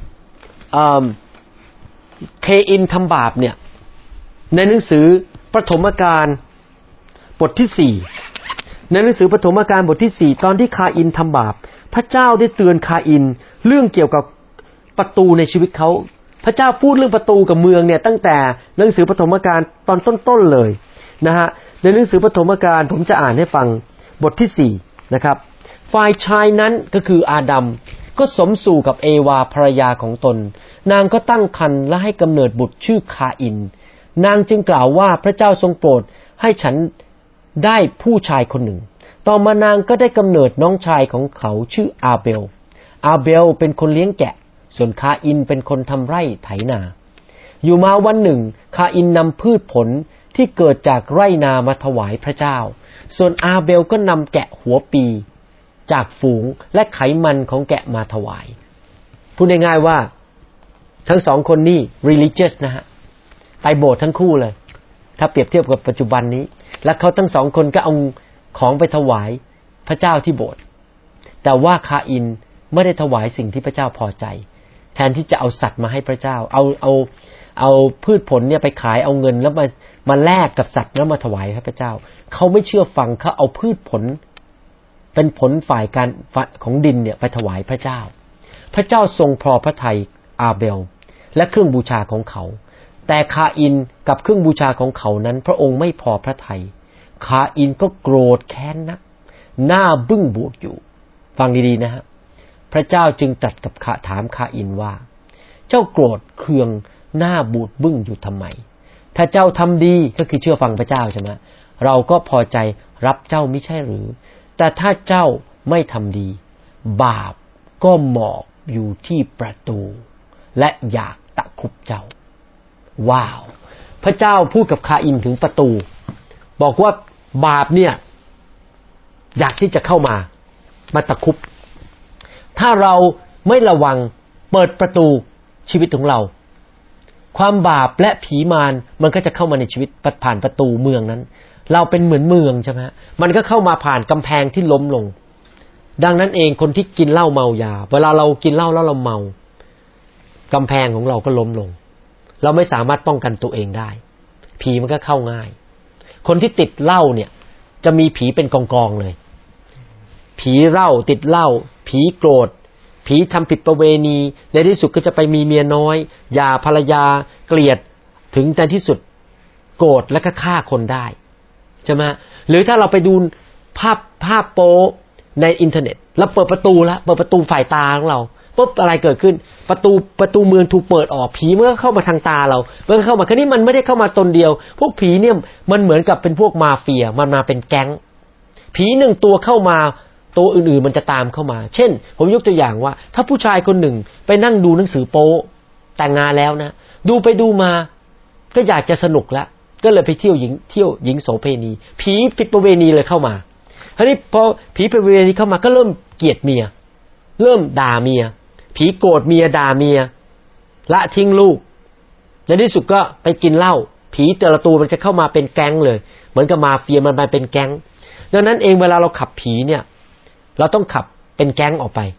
เคอินทำบาปเนี่ยในหนังสือปฐมกาลบทที่4ในหนังสือปฐมกาลบทที่4ตอนที่คาอินทำบาปพระเจ้าได้เตือนคาอินเรื่องเกี่ยวกับประตูในชีวิตเขาพระเจ้าพูดเรื่องประตูกับเมืองเนี่ยตั้งแต่หนังสือปฐมกาลตอนต้นๆเลยนะฮะในหนังสือปฐมกาลผมจะอ่านให้ฟังบทที่4นะครับฝ่ายชายนั้นก็คืออาดัมก็สมสู่กับเอวาภรรยาของตนนางก็ตั้งครรภ์และให้กำเนิดบุตรชื่อคาอินนางจึงกล่าวว่าพระเจ้าทรงโปรดให้ฉันได้ผู้ชายคนหนึ่งต่อมานางก็ได้กำเนิดน้องชายของเขาชื่ออาเบลเป็นคนเลี้ยงแกะส่วนคาอินเป็นคนทำไร่ไถนาอยู่มาวันหนึ่งคาอินนำพืชผลที่เกิดจากไร่นามาถวายพระเจ้าส่วนอาเบลก็นำแกะหัวปีจากฝูงและไขมันของแกะมาถวายพูดง่ายๆว่าทั้งสองคนนี้ religious นะฮะไปโบสถ์ทั้งคู่เลยถ้าเปรียบเทียบกับปัจจุบันนี้และเขาทั้งสองคนก็เอาของไปถวายพระเจ้าที่โบสถ์แต่ว่าคาอินไม่ได้ถวายสิ่งที่พระเจ้าพอใจแทนที่จะเอาสัตว์มาให้พระเจ้าเอาพืชผลเนี่ยไปขายเอาเงินแล้วมาแลกกับสัตว์แล้วมาถวายให้พระเจ้าเขาไม่เชื่อฟังเขาเอาพืชผลเป็นผลฝ่ายการของดินเนี่ยไปถวายพระเจ้าพระเจ้าทรงพอพระทัยอาเบลและเครื่องบูชาของเขาแต่คาอินกับเครื่องบูชาของเขานั้นพระองค์ไม่พอพระทัยคาอินก็โกรธแค้นนักหน้าบึ้งบูดอยู่ฟังดีๆนะฮะพระเจ้าจึงตรัสกับถามคาอินว่าเจ้าโกรธเคืองหน้าบูดบึ้งอยู่ทำไมถ้าเจ้าทำดีก็คือเชื่อฟังพระเจ้าใช่ไหมเราก็พอใจรับเจ้าไม่ใช่หรือแต่ถ้าเจ้าไม่ทำดีบาปก็หมอบอยู่ที่ประตูและอยากตะคุบเจ้าว้าวพระเจ้าพูดกับคาอินถึงประตูบอกว่าบาปเนี่ยอยากที่จะเข้ามาตะคุบถ้าเราไม่ระวังเปิดประตูชีวิตของเราความบาปและผีมารมันก็จะเข้ามาในชีวิตผ่านประตูเมืองนั้นเราเป็นเหมือนเมืองใช่ไหมมันก็เข้ามาผ่านกำแพงที่ล้มลงดังนั้นเองคนที่กินเหล้าเมายาเวลาเรากินเหล้าแล้วเราเมากำแพงของเราก็ล้มลงเราไม่สามารถป้องกันตัวเองได้ผีมันก็เข้าง่ายคนที่ติดเหล้าเนี่ยจะมีผีเป็นกองๆเลยผีเหล้าติดเหล้าผีโกรธผีทำผิดประเวณีในที่สุดก็จะไปมีเมียน้อยหย่าภรรยาเกลียดถึงในที่สุดโกรธและก็ฆ่าคนได้ใช่ไหมหรือถ้าเราไปดูภาพโป๊ในอินเทอร์เน็ตแล้วเปิดประตูฝ่ายตาของเราปุ๊บอะไรเกิดขึ้นประตูเมืองถูกเปิดออกผีมันก็เข้ามาทางตาเรามันก็เข้ามาคราวนี้มันไม่ได้เข้ามาตนเดียวพวกผีเนี่ยมันเหมือนกับเป็นพวกมาเฟียมันมาเป็นแก๊งผีหนึ่งตัวเข้ามาตัวอื่นๆมันจะตามเข้ามาเช่นผมยกตัวอย่างว่าถ้าผู้ชายคนหนึ่งไปนั่งดูหนังสือโป๊แต่งงานแล้วนะดูไปดูมาก็อยากจะสนุกแล้วก็เลยไปเที่ยวหญิงโสเภณีผีผิดประเวณีเลยเข้ามาคราวนี้พอผีผิดประเวณีเข้ามาก็เริ่มเกลียดเมียเริ่มด่าเมียผีโกรธเมียด่าเมียละทิ้งลูกในที่สุดก็ไปกินเหล้าผีแต่ละตัวมันจะเข้ามาเป็นแก๊งเลยเหมือนกับมาเฟียมันมาเป็นแก๊งดังนั้นเองเวลาเราขับผีเนี่ยเราต้องขับเป็นแก๊งออกไป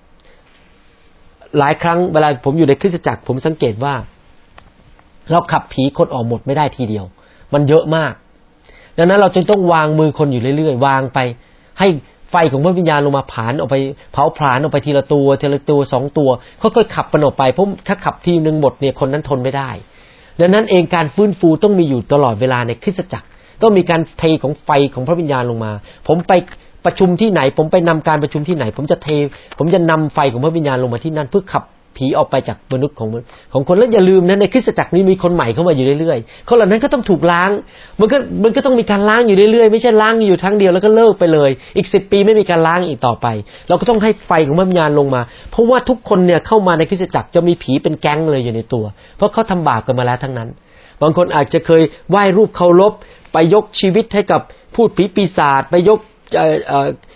หลายครั้งเวลาผมอยู่ในคริสตจักรผมสังเกตว่าเราขับผีคนออกหมดไม่ได้ทีเดียวมันเยอะมากดังนั้นเราจึงต้องวางมือคนอยู่เรื่อยๆวางไปให้ไฟของพระวิญญาณลงมาผานออกไปเผาผลาญออกไปทีละตัว2ตัวค่อยๆขับมันออกไปเพราะถ้าขับทีนึงหมดเนี่ยคนนั้นทนไม่ได้ดังนั้นเองการฟื้นฟูต้องมีอยู่ตลอดเวลาในคริสตจักรต้องมีการเทของไฟของพระวิญญาณลงมาผมไปประชุมที่ไหนผมไปนำการประชุมที่ไหนผมจะนำไฟของพระวิญญาณลงมาที่นั่นเพื่อขับผีออกไปจากมนุษย์ของคนแล้วอย่าลืมนะในคริสตจักรนี้มีคนใหม่เข้ามาอยู่เรื่อยๆคนเหล่านั้นก็ต้องถูกล้างมันก็ต้องมีการล้างอยู่เรื่อยๆไม่ใช่ล้างอยู่ครั้งเดียวแล้วก็เลิกไปเลยอีก10 ปีไม่มีการล้างอีกต่อไปเราก็ต้องให้ไฟของพระวิญญาณลงมาเพราะว่าทุกคนเนี่ยเข้ามาในคริสตจักรจะมีผีเป็นแก๊งเลยอยู่ในตัวเพราะเขาทำบาปกันมาแล้วทั้งนั้นบางคนอาจจะเคยไหว้รูปเคารพไปยกชีวิตให้กับพูดผีปีศาจไปยก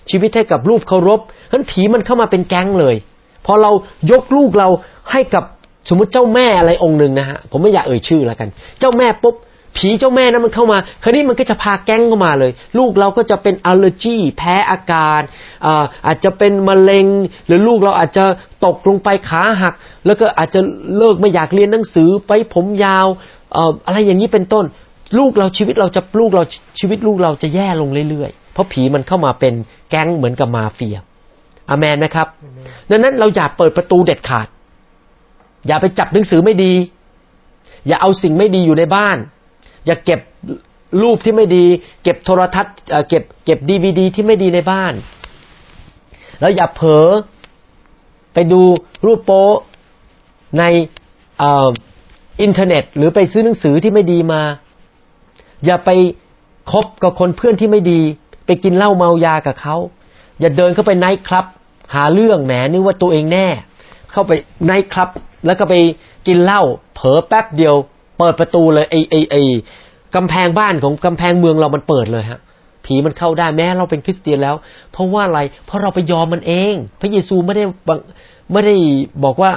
ชีวิตให้กับรูปเคารพฉะนั้นผีมันเข้ามาเป็นแก๊งเลยพอเรายกลูกเราให้กับสมมุติเจ้าแม่อะไรองค์หนึ่งนะฮะผมไม่อยากเอ่ยชื่อแล้วกันเจ้าแม่ปุ๊บผีเจ้าแม่นั้นมันเข้ามาคราวนี้มันก็จะพาแก๊งเข้ามาเลยลูกเราก็จะเป็นอัลเลอร์จีแพ้อากาศอาจจะเป็นมะเร็งหรือลูกเราอาจจะตกลงไปขาหักแล้วก็อาจจะเลิกไม่อยากเรียนหนังสือไปผมยาวอะไรอย่างนี้เป็นต้นลูกเราชีวิตเราจะแย่ลงเรื่อยๆเพราะผีมันเข้ามาเป็นแก๊งเหมือนกับมาเฟียอาเมนนะครับดังนั้นเราอย่าเปิดประตูเด็ดขาดอย่าไปจับหนังสือไม่ดีอย่าเอาสิ่งไม่ดีอยู่ในบ้านอย่าเก็บรูปที่ไม่ดีเก็บโทรทัศน์เก็บ DVD ที่ไม่ดีในบ้านแล้วอย่าเผลอไปดูรูปโป๊ในอินเทอร์เน็ตหรือไปซื้อหนังสือที่ไม่ดีมาอย่าไปคบกับคนเพื่อนที่ไม่ดีไปกินเหล้าเมายากับเขาอย่าเดินเข้าไปไนท์คลับหาเรื่องแหมนึกว่าตัวเองแน่เข้าไปไนท์คลับแล้วก็ไปกินเหล้าเผลอแป๊บเดียวเปิดประตูเลยไอ้กำแพงบ้านของกำแพงเมืองเรามันเปิดเลยฮะผีมันเข้าได้แม้เราเป็นคริสเตียนแล้วเพราะว่าอะไรเพราะเราไปยอมมันเองพระเยซูไม่ได้บอกว่า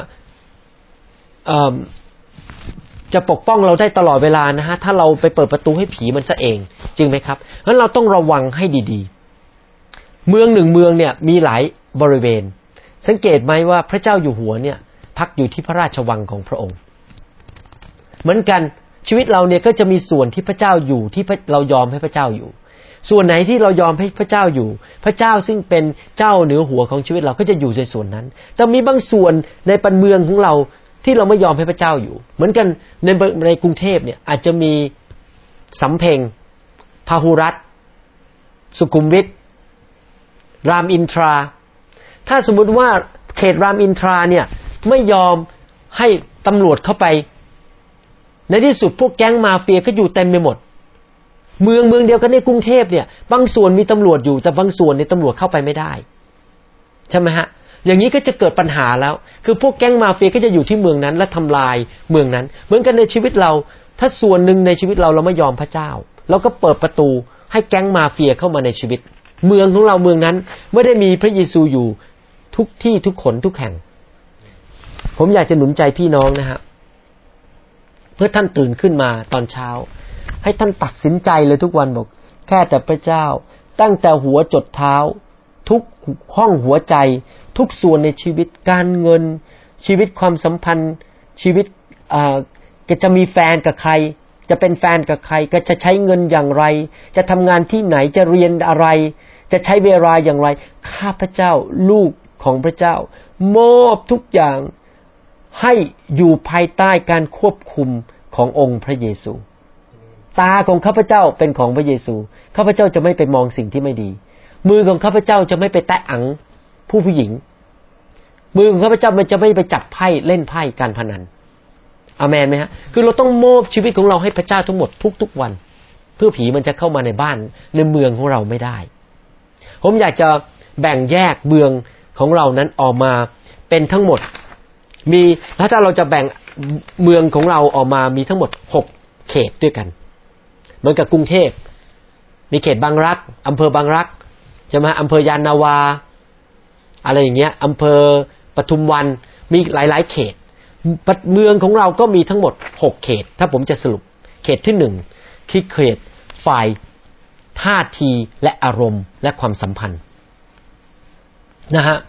จะปกป้องเราได้ตลอดเวลานะฮะถ้าเราไปเปิดประตูให้ผีมันซะเองจริงไหมครับเพราะฉะนั้นเราต้องระวังให้ดีๆเมืองหนึ่งเมืองเนี่ยมีหลายบริเวณสังเกตไหมว่าพระเจ้าอยู่หัวเนี่ยพักอยู่ที่พระราชวังของพระองค์เหมือนกันชีวิตเราเนี่ยก็จะมีส่วนที่พระเจ้าอยู่ที่เรายอมให้พระเจ้าอยู่ส่วนไหนที่เรายอมให้พระเจ้าอยู่พระเจ้าซึ่งเป็นเจ้าเหนือหัวของชีวิตเราก็จะอยู่ในส่วนนั้นแต่มีบางส่วนในปันเมืองของเราที่เราไม่ยอมให้พระเจ้าอยู่เหมือนกันในกรุงเทพเนี่ยอาจจะมีสำเพ็งพหุรัตน์สุขุมวิทรามอินทราถ้าสมมุติว่าเขตรามอินทราเนี่ยไม่ยอมให้ตำรวจเข้าไปในที่สุดพวกแก๊งมาเฟียก็อยู่เต็มไปหมดเมืองเดียวกันในกรุงเทพเนี่ยบางส่วนมีตำรวจอยู่แต่บางส่วนในตำรวจเข้าไปไม่ได้ใช่ไหมฮะอย่างนี้ก็จะเกิดปัญหาแล้วคือพวกแก๊งมาเฟียก็จะอยู่ที่เมืองนั้นและทำลายเมืองนั้นเหมือนกันในชีวิตเราถ้าส่วนหนึ่งในชีวิตเราไม่ยอมพระเจ้าเราก็เปิดประตูให้แก๊งมาเฟียเข้ามาในชีวิตเมืองของเราเมืองนั้นไม่ได้มีพระเยซูอยู่ทุกที่ทุกคนทุกแห่งผมอยากจะหนุนใจพี่น้องนะฮะเพื่อท่านตื่นขึ้นมาตอนเช้าให้ท่านตัดสินใจเลยทุกวันบอกแค่แต่พระเจ้าตั้งแต่หัวจดเท้าทุกห้องหัวใจทุกส่วนในชีวิตการเงินชีวิตความสัมพันธ์ชีวิตก็จะมีแฟนกับใครจะเป็นแฟนกับใครก็จะใช้เงินอย่างไรจะทำงานที่ไหนจะเรียนอะไรจะใช้เวลาอย่างไรข้าพเจ้าลูกของพระเจ้ามอบทุกอย่างให้อยู่ภายใต้การควบคุมขององค์พระเยซูตาของข้าพเจ้าเป็นของพระเยซูข้าพเจ้าจะไม่ไปมองสิ่งที่ไม่ดีมือของข้าพเจ้าจะไม่ไปแตะอังผู้หญิงมือของข้าพเจ้ามันจะไม่ไปจับไพ่เล่นไพ่การพนันอาเมนไหมฮะคือเราต้องมอบชีวิตของเราให้พระเจ้าทั้งหมดทุกๆวันเพื่อผีมันจะเข้ามาในบ้านในเมืองของเราไม่ได้ผมอยากจะแบ่งแยกเมืองของเรานั้นออกมาเป็นทั้งหมดมีถ้าเราจะแบ่งเมืองของเราออกมามีทั้งหมด6เขตด้วยกันเหมือนกับกรุงเทพมีเขตบางรักอำเภอบางรักใช่ไหมอำเภอยานนาวาอะไรอย่างเงี้ยอำเภอปทุมวันมีหลายๆเขตเมืองของเราก็มีทั้งหมด6เขตถ้าผมจะสรุปเขตที่1คือเขตฝ่ายท่าทีและอารมณ์และความสัมพันธ์นะฮะ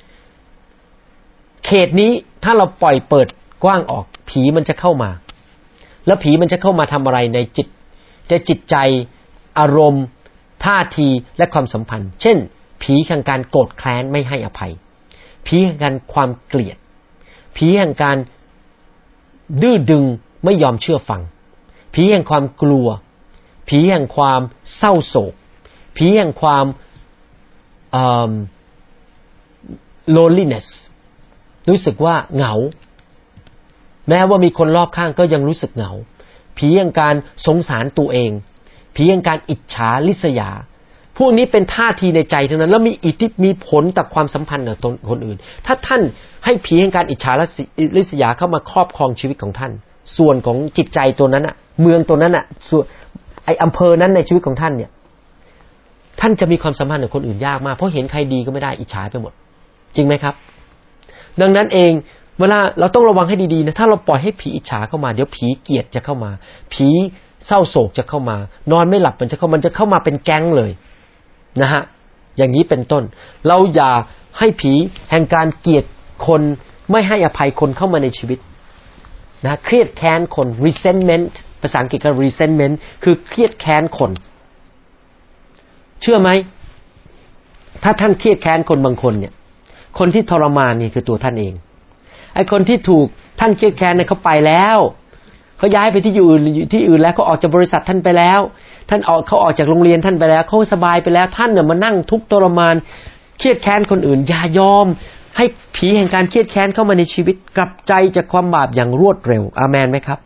เขตนี้ถ้าเราปล่อยเปิดกว้างออกผีมันจะเข้ามาแล้วผีมันจะเข้ามาทำอะไรในจิตใจอารมณ์ท่าทีและความสัมพันธ์เช่นผีแห่งการโกรธแค้นไม่ให้อภัยผีแห่งการความเกลียดผีแห่งการดื้อดึงไม่ยอมเชื่อฟังผีแห่งความกลัวผีแห่งความเศร้าโศกผีแห่งความloneliness รู้สึกว่าเหงาแม้ว่ามีคนรอบข้างก็ยังรู้สึกเหงาผีแห่งการสงสารตัวเองผีแห่งการอิจฉาริษยาพวกนี้เป็นท่าทีในใจทั้งนั้นแล้วมีอิทธิมีผลต่อความสัมพันธ์กับคนอื่นถ้าท่านให้ผีแห่งการอิจฉาริษยาเข้ามาครอบครองชีวิตของท่านส่วนของจิตใจตัวนั้นน่ะเมืองตัวนั้นน่ะส่วนไอ้อำเภอนั้นในชีวิตของท่านเนี่ยท่านจะมีความสัมพันธ์กับคนอื่นยากมากเพราะเห็นใครดีก็ไม่ได้อิจฉาไปหมดจริงไหมครับดังนั้นเองเวลาเราต้องระวังให้ดีๆนะถ้าเราปล่อยให้ผีอิจฉาเข้ามาเดี๋ยวผีเกลียดจะเข้ามาผีเศร้าโศกจะเข้ามานอนไม่หลับมันจะเข้ามาเป็นแก๊งเลยนะฮะอย่างนี้เป็นต้นเราอย่าให้ผีแห่งการเกลียดคนไม่ให้อภัยคนเข้ามาในชีวิตนะเครียดแค้นคน resentment ภาษาอังกฤษก็ resentment คือเครียดแค้นคนเชื่อไหมถ้าท่านเครียดแค้นคนบางคนเนี่ยคนที่ทรมานนี่คือตัวท่านเองไอ้คนที่ถูกท่านเครียดแค้นเนี่ยเขาไปแล้วเขาย้ายไปที่อื่นแล้วเขาออกจากบริษัทท่านไปแล้วเขาออกจากโรงเรียนท่านไปแล้วเขาสบายไปแล้วท่านเนี่ยมานั่งทุกข์ทรมานเครียดแค้นคนอื่นอย่ายอมให้ผีแห่งการเครียดแค้นเข้ามาในชีวิตกลับใจจากความบาปอย่างรวดเร็วอาเมนไหมครับ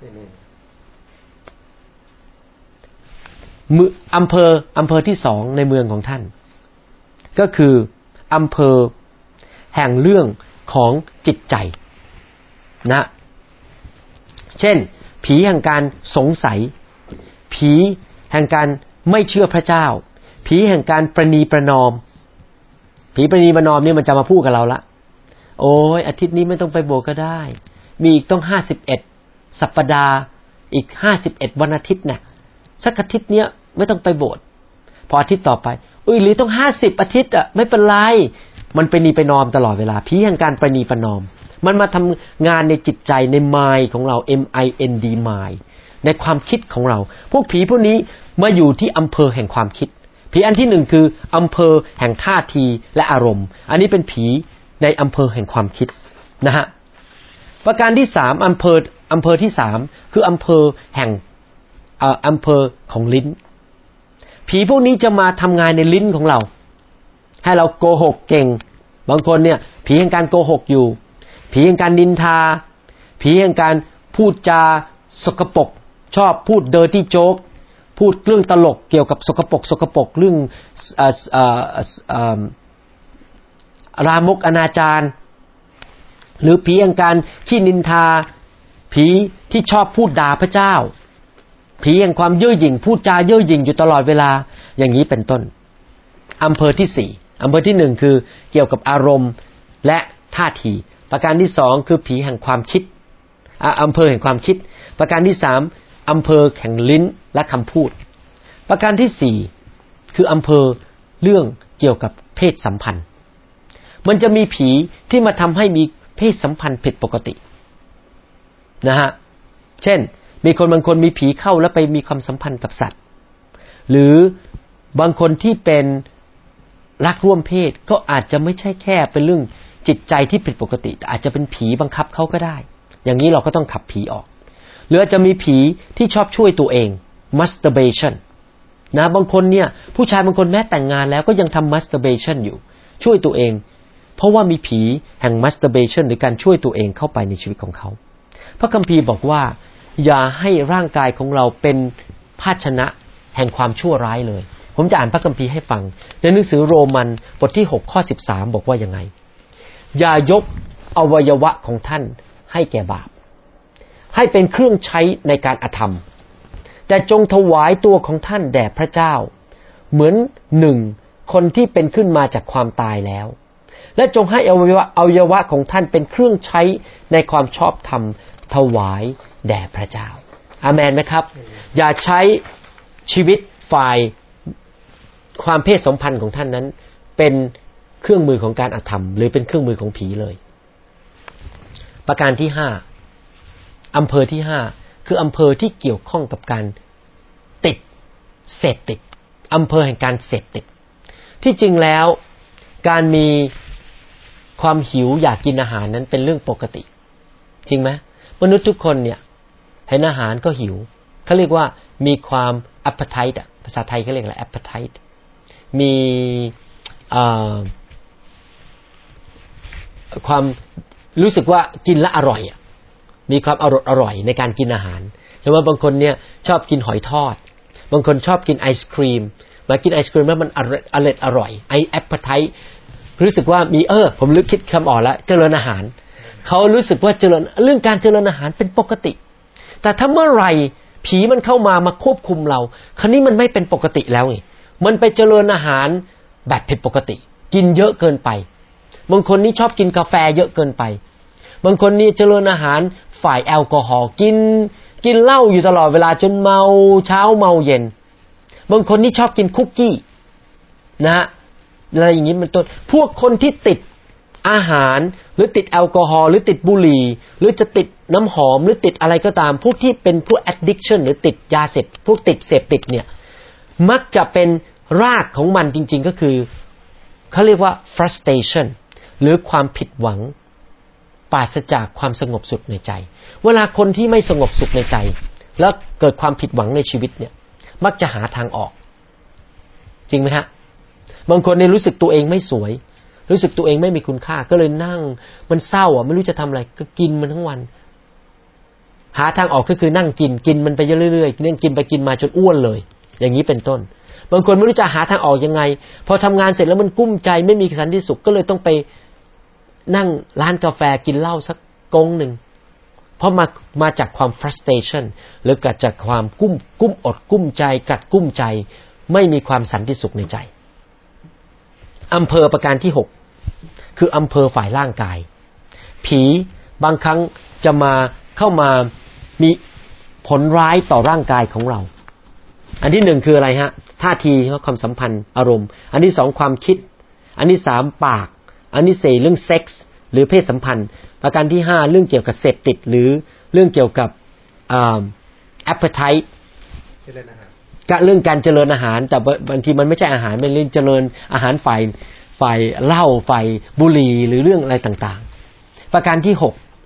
อำเภอที่2ในเมืองของท่านก็คืออำเภอแห่งเรื่องของจิตใจนะเช่นผีแห่งการสงสัยผีแห่งการไม่เชื่อพระเจ้าผีแห่งการประนีประนอมผีประนีประนอมนี่มันจะมาพูดกับเราละโอ้ยอาทิตย์นี้ไม่ต้องไปโบสถ์ก็ได้มีอีกต้อง51สัปดาห์อีก51วันอาทิตย์เนี่ยสักอาทิตย์เนี้ยไม่ต้องไปโบสถ์พออาทิตย์ต่อไปหรือต้อง50อาทิตย์อ่ะไม่เป็นไรมันประนีประนอมตลอดเวลาผีแห่งการประนีประนอมมันมาทำงานในจิตใจใน mind ของเรา mind mind ในความคิดของเราพวกผีพวกนี้มาอยู่ที่อำเภอแห่งความคิดผีอันที่1คืออำเภอแห่งท่าทีและอารมณ์อันนี้เป็นผีในอำเภอแห่งความคิดนะฮะประการที่3อำเภอที่3คืออำเภอแห่งอำเภอของลิ้นผีพวกนี้จะมาทำงานในลิ้นของเราให้เราโกหกเก่งบางคนเนี่ยผีแห่งการโกหกอยู่ผีแห่งการนินทาผีแห่งการพูดจาสกปรกชอบพูด dirty joke พูดเรื่องตลกเกี่ยวกับสกปรกเรื่องรามกอนาจารหรือผีแห่งการขี้นินทาผีที่ชอบพูดด่าพระเจ้าผีแห่งความเย่อหยิ่งพูดจาเย่อหยิ่งอยู่ตลอดเวลาอย่างนี้เป็นต้นอำเภอที่4อำเภอที่1คือเกี่ยวกับอารมณ์และท่าทีประการที่2คือผีแห่งความคิดอำเภอแห่งความคิดประการที่3อำเภอแห่งลิ้นและคำพูดประการที่4คืออำเภอเรื่องเกี่ยวกับเพศสัมพันธ์มันจะมีผีที่มาทำให้มีเพศสัมพันธ์ผิดปกตินะฮะเช่นมีคนบางคนมีผีเข้าแล้วไปมีความสัมพันธ์กับสัตว์หรือบางคนที่เป็นรักร่วมเพศก็อาจจะไม่ใช่แค่เป็นเรื่องจิตใจที่ผิดปกติอาจจะเป็นผีบังคับเขาก็ได้อย่างนี้เราก็ต้องขับผีออกหรืออาจจะมีผีที่ชอบช่วยตัวเอง masturbation นะบางคนเนี่ยผู้ชายบางคนแม้แต่งงานแล้วก็ยังทำ masturbation อยู่ช่วยตัวเองเพราะว่ามีผีแห่ง masturbation หรือการช่วยตัวเองเข้าไปในชีวิตของเขาพระคัมภีร์บอกว่าอย่าให้ร่างกายของเราเป็นภาชนะแห่งความชั่วร้ายเลยผมจะอ่านพระคัมภีร์ให้ฟังในหนังสือโรมันบทที่6ข้อ13บอกว่ายังไงอย่ายกอวัยวะของท่านให้แก่บาปให้เป็นเครื่องใช้ในการอธรรมแต่จงถวายตัวของท่านแด่พระเจ้าเหมือนคนที่เป็นขึ้นมาจากความตายแล้วและจงให้อวัยวะของท่านเป็นเครื่องใช้ในความชอบธรรมถวายแด่พระเจ้าอาเมนไหมครับอย่าใช้ชีวิตฝ่ายความเพศสัมพันธ์ของท่านนั้นเป็นเครื่องมือของการอธรรมหรือเป็นเครื่องมือของผีเลยประการที่5อำเภอที่5คืออำเภอที่เกี่ยวข้องกับการเสพติดอำเภอแห่งการเสพติดที่จริงแล้วการมีความหิวอยากกินอาหารนั้นเป็นเรื่องปกติจริงไหมมนุษย์ทุกคนเนี่ยเห็นอาหารก็หิวเขาเรียกว่ามีความ appetite ภาษาไทยเขาเรียกอะไร appetite มีความรู้สึกว่ากินแล้วอร่อยมีความอร่อยในการกินอาหารใช่ไหมบางคนเนี่ยชอบกินหอยทอดบางคนชอบกินไอศกรีมมากินไอศกรีมแล้วมันอร่อยไอแอปเปิลไทส์รู้สึกว่ามีผมลึกคิดคำออกแล้วเจริญอาหารเขารู้สึกว่าเจริญเรื่องการเจริญอาหารเป็นปกติแต่ถ้าเมื่อไหร่ผีมันเข้ามาควบคุมเราคราวนี้มันไม่เป็นปกติแล้วไงมันไปเจริญอาหารแบบผิดปกติกินเยอะเกินไปบางคนนี่ชอบกินกาแฟเยอะเกินไปบางคนนี่เจริญอาหารฝ่ายแอลกอฮอล์กินเหล้าอยู่ตลอดเวลาจนเมาเช้าเมาเย็นบางคนนี่ชอบกินคุกกี้นะฮะอะไรอย่างนี้เป็นต้นพวกคนที่ติดอาหารหรือติดแอลกอฮอล์หรือติดบุหรี่หรือจะติดน้ำหอมหรือติดอะไรก็ตามพวกที่เป็นพวก addiction หรือติดยาเสพพวกติดเสพติดเนี่ยมักจะเป็นรากของมันจริงๆก็คือเขาเรียกว่า frustration หรือความผิดหวังปราศจากความสงบสุขในใจเวลาคนที่ไม่สงบสุขในใจแล้วเกิดความผิดหวังในชีวิตเนี่ยมักจะหาทางออกจริงไหมฮะบางคนเนี่ยรู้สึกตัวเองไม่สวยรู้สึกตัวเองไม่มีคุณค่าก็เลยนั่งมันเศร้าไม่รู้จะทำอะไรก็กินมันทั้งวันหาทางออกก็คือนั่งกินมันไปเรื่อยๆเนี่ยกินไปกินมาจนอ้วนเลยอย่างนี้เป็นต้นบางคนไม่รู้จะหาทางออกยังไงพอทำงานเสร็จแล้วมันกุ้มใจไม่มีสันติสุขก็เลยต้องไปนั่งร้านกาแฟกินเหล้าสักก๊งนึงเพราะมาจากความ frustration หรือเกิดจากความกุ้มอดกุ้มใจกัดกุ้มใจไม่มีความสันติสุขในใจอำเภอประการที่6คืออำเภอฝ่ายร่างกายผีบางครั้งจะเข้ามามีผลร้ายต่อร่างกายของเราอันที่1คืออะไรฮะท่าทีความสัมพันธ์อารมณ์อันที่2ความคิดอันที่3ปากอันที่4เรื่องเซ็กส์หรือเพศสัมพันธ์ประการที่5เรื่องเกี่ยวกับเสพติดหรือเรื่องเกี่ยวกับappetite เจริญอาหารเรื่องการเจริญอาหารแต่บางทีมันไม่ใช่อาหารเป็นเรื่องเจริญอาหารฝ่ายเหล้าฝ่ายบุหรี่หรือเรื่องอะไรต่างๆประการที่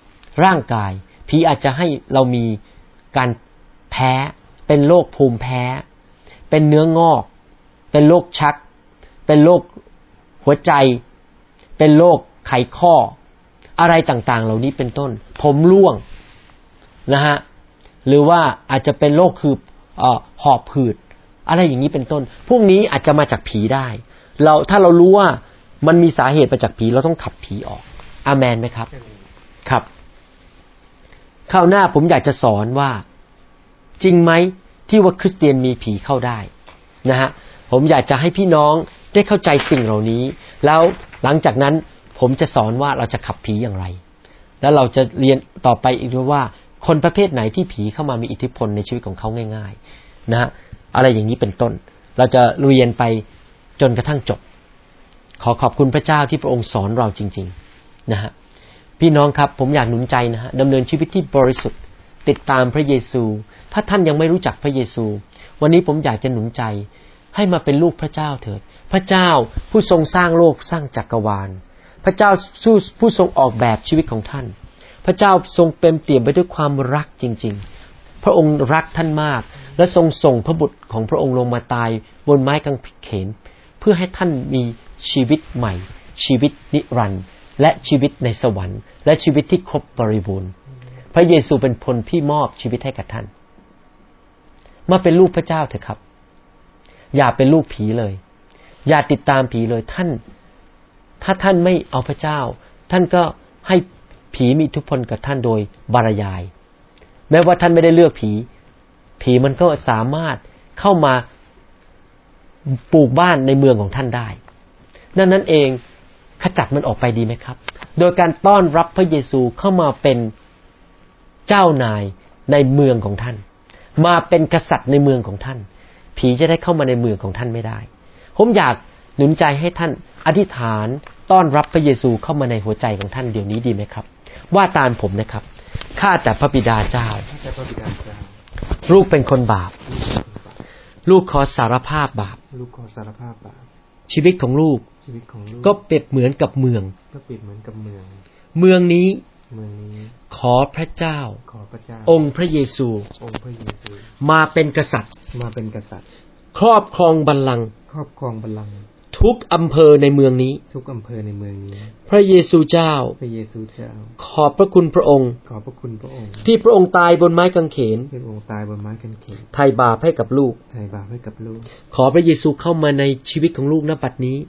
6ร่างกายผีอาจจะให้เรามีการแพ้เป็นโรคภูมิแพ้เป็นเนื้องอกเป็นโรคชักเป็นโรคหัวใจเป็นโรคไขข้ออะไรต่างๆเหล่านี้เป็นต้นผมร่วงนะฮะหรือว่าอาจจะเป็นโรคคือหอบหืดอะไรอย่างนี้เป็นต้นพวกนี้อาจจะมาจากผีได้ถ้าเรารู้ว่ามันมีสาเหตุมาจากผีเราต้องขับผีออกอาเมนไหมครับครับคราวหน้าผมอยากจะสอนว่าจริงไหมที่ว่าคริสเตียนมีผีเข้าได้นะฮะผมอยากจะให้พี่น้องได้เข้าใจสิ่งเหล่านี้แล้วหลังจากนั้นผมจะสอนว่าเราจะขับผีอย่างไรแล้วเราจะเรียนต่อไปอีกด้วยว่าคนประเภทไหนที่ผีเข้ามามีอิทธิพลในชีวิตของเขาง่ายๆนะฮะอะไรอย่างนี้เป็นต้นเราจะเรียนไปจนกระทั่งจบขอบคุณพระเจ้าที่พระองค์สอนเราจริงๆนะฮะพี่น้องครับผมอยากหนุนใจนะฮะดำเนินชีวิตที่บริสุทธิ์ติดตามพระเยซูถ้าท่านยังไม่รู้จักพระเยซูวันนี้ผมอยากจะหนุนใจให้มาเป็นลูกพระเจ้าเถิดพระเจ้าผู้ทรงสร้างโลกสร้างจักรวาลพระเจ้าผู้ทรงออกแบบชีวิตของท่านพระเจ้าทรงเต็มเปี่ยมไปด้วยความรักจริงๆพระองค์รักท่านมากและทรงส่งพระบุตรของพระองค์ลงมาตายบนไม้กางเขนเพื่อให้ท่านมีชีวิตใหม่ชีวิตนิรันดร์และชีวิตในสวรรค์และชีวิตที่ครบบริบูรณ์พระเยซูเป็นคนที่มอบชีวิตให้กับท่านมาเป็นลูกพระเจ้าเถอะครับอย่าเป็นลูกผีเลยอย่าติดตามผีเลยท่านถ้าท่านไม่เอาพระเจ้าท่านก็ให้ผีมีอิทธิพลกับท่านโดยบารยายแม้ว่าท่านไม่ได้เลือกผีมันก็สามารถเข้ามาปลูกบ้านในเมืองของท่านได้นั้นเองขจัดมันออกไปดีไหมครับโดยการต้อนรับพระเยซูเข้ามาเป็นเจ้านายในเมืองของท่านมาเป็นกษัตริย์ในเมืองของท่านผีจะได้เข้ามาในเมืองของท่านไม่ได้ผมอยากหนุนใจให้ท่านอธิษฐานต้อนรับพระเยซูเข้ามาในหัวใจของท่านเดี๋ยวนี้ดีไหมครับว่าตามผมนะครับข้าแต่พระบิดาเจ้าลูกเป็นคนบาปลูกขอสารภาพบาปชีวิตของลูกก็เปรียบเหมือนกับเมืองเมืองนี้ขอพระเจ้าองค์พระเยซูมาเป็นกษัตริย์ครอบครองบัลลังก์ทุกอำเภอในเมืองนี้พระเยซูเจ้าขอบพระคุณพระองค์ที่พระองค์ตายบนไม้กางเขนไถ่บาปให้กับลูกขอพระเยซูเข้ามาในชีวิตของลูกณบัดนี้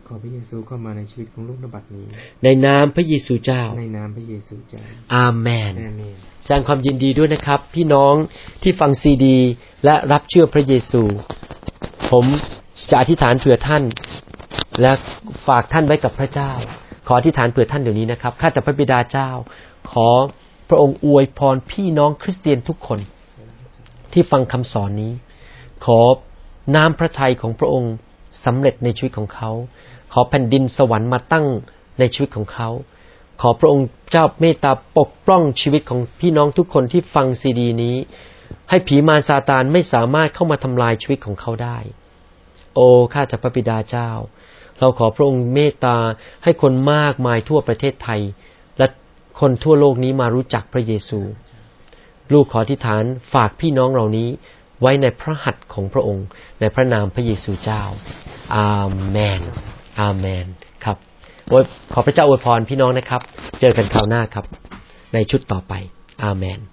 ในนามพระเยซูเจ้าอาเมนแสดงความยินดีด้วยนะครับพี่น้องที่ฟังซีดีและรับเชื่อพระเยซูผมจะอธิษฐานเผื่อท่านและฝากท่านไว้กับพระเจ้าขออธิษฐานเผื่อท่านเดี๋ยวนี้นะครับข้าแต่พระบิดาเจ้าขอพระองค์อวยพรพี่น้องคริสเตียนทุกคนที่ฟังคำสอนนี้ขอน้ำพระทัยของพระองค์สำเร็จในชีวิตของเขาขอแผ่นดินสวรรค์มาตั้งในชีวิตของเขาขอพระองค์เจ้าเมตตาปกป้องชีวิตของพี่น้องทุกคนที่ฟังซีดีนี้ให้ผีมารซาตานไม่สามารถเข้ามาทำลายชีวิตของเขาได้โอ้ข้าแต่พระบิดาเจ้าเราขอพระองค์เมตตาให้คนมากมายทั่วประเทศไทยและคนทั่วโลกนี้มารู้จักพระเยซูลูกขออธิษฐานฝากพี่น้องเหล่านี้ไว้ในพระหัตถ์ของพระองค์ในพระนามพระเยซูเจ้าอาเมนอาเมนครับขอพระเจ้าอวยพรพี่น้องนะครับเจอกันคราวหน้าครับในชุดต่อไปอาเมน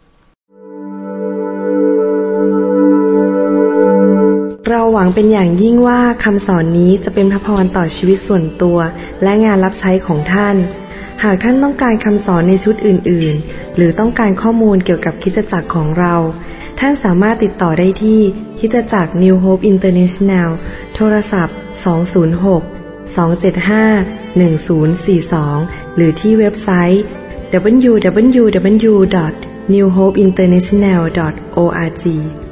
เราหวังเป็นอย่างยิ่งว่าคำสอนนี้จะเป็นพระพรต่อชีวิตส่วนตัวและงานรับใช้ของท่านหากท่านต้องการคำสอนในชุดอื่นๆหรือต้องการข้อมูลเกี่ยวกับคริสตจักรของเราท่านสามารถติดต่อได้ที่คริสตจักร New Hope International โทรศัพท์206-275-1042หรือที่เว็บไซต์ www.newhopeinternational.org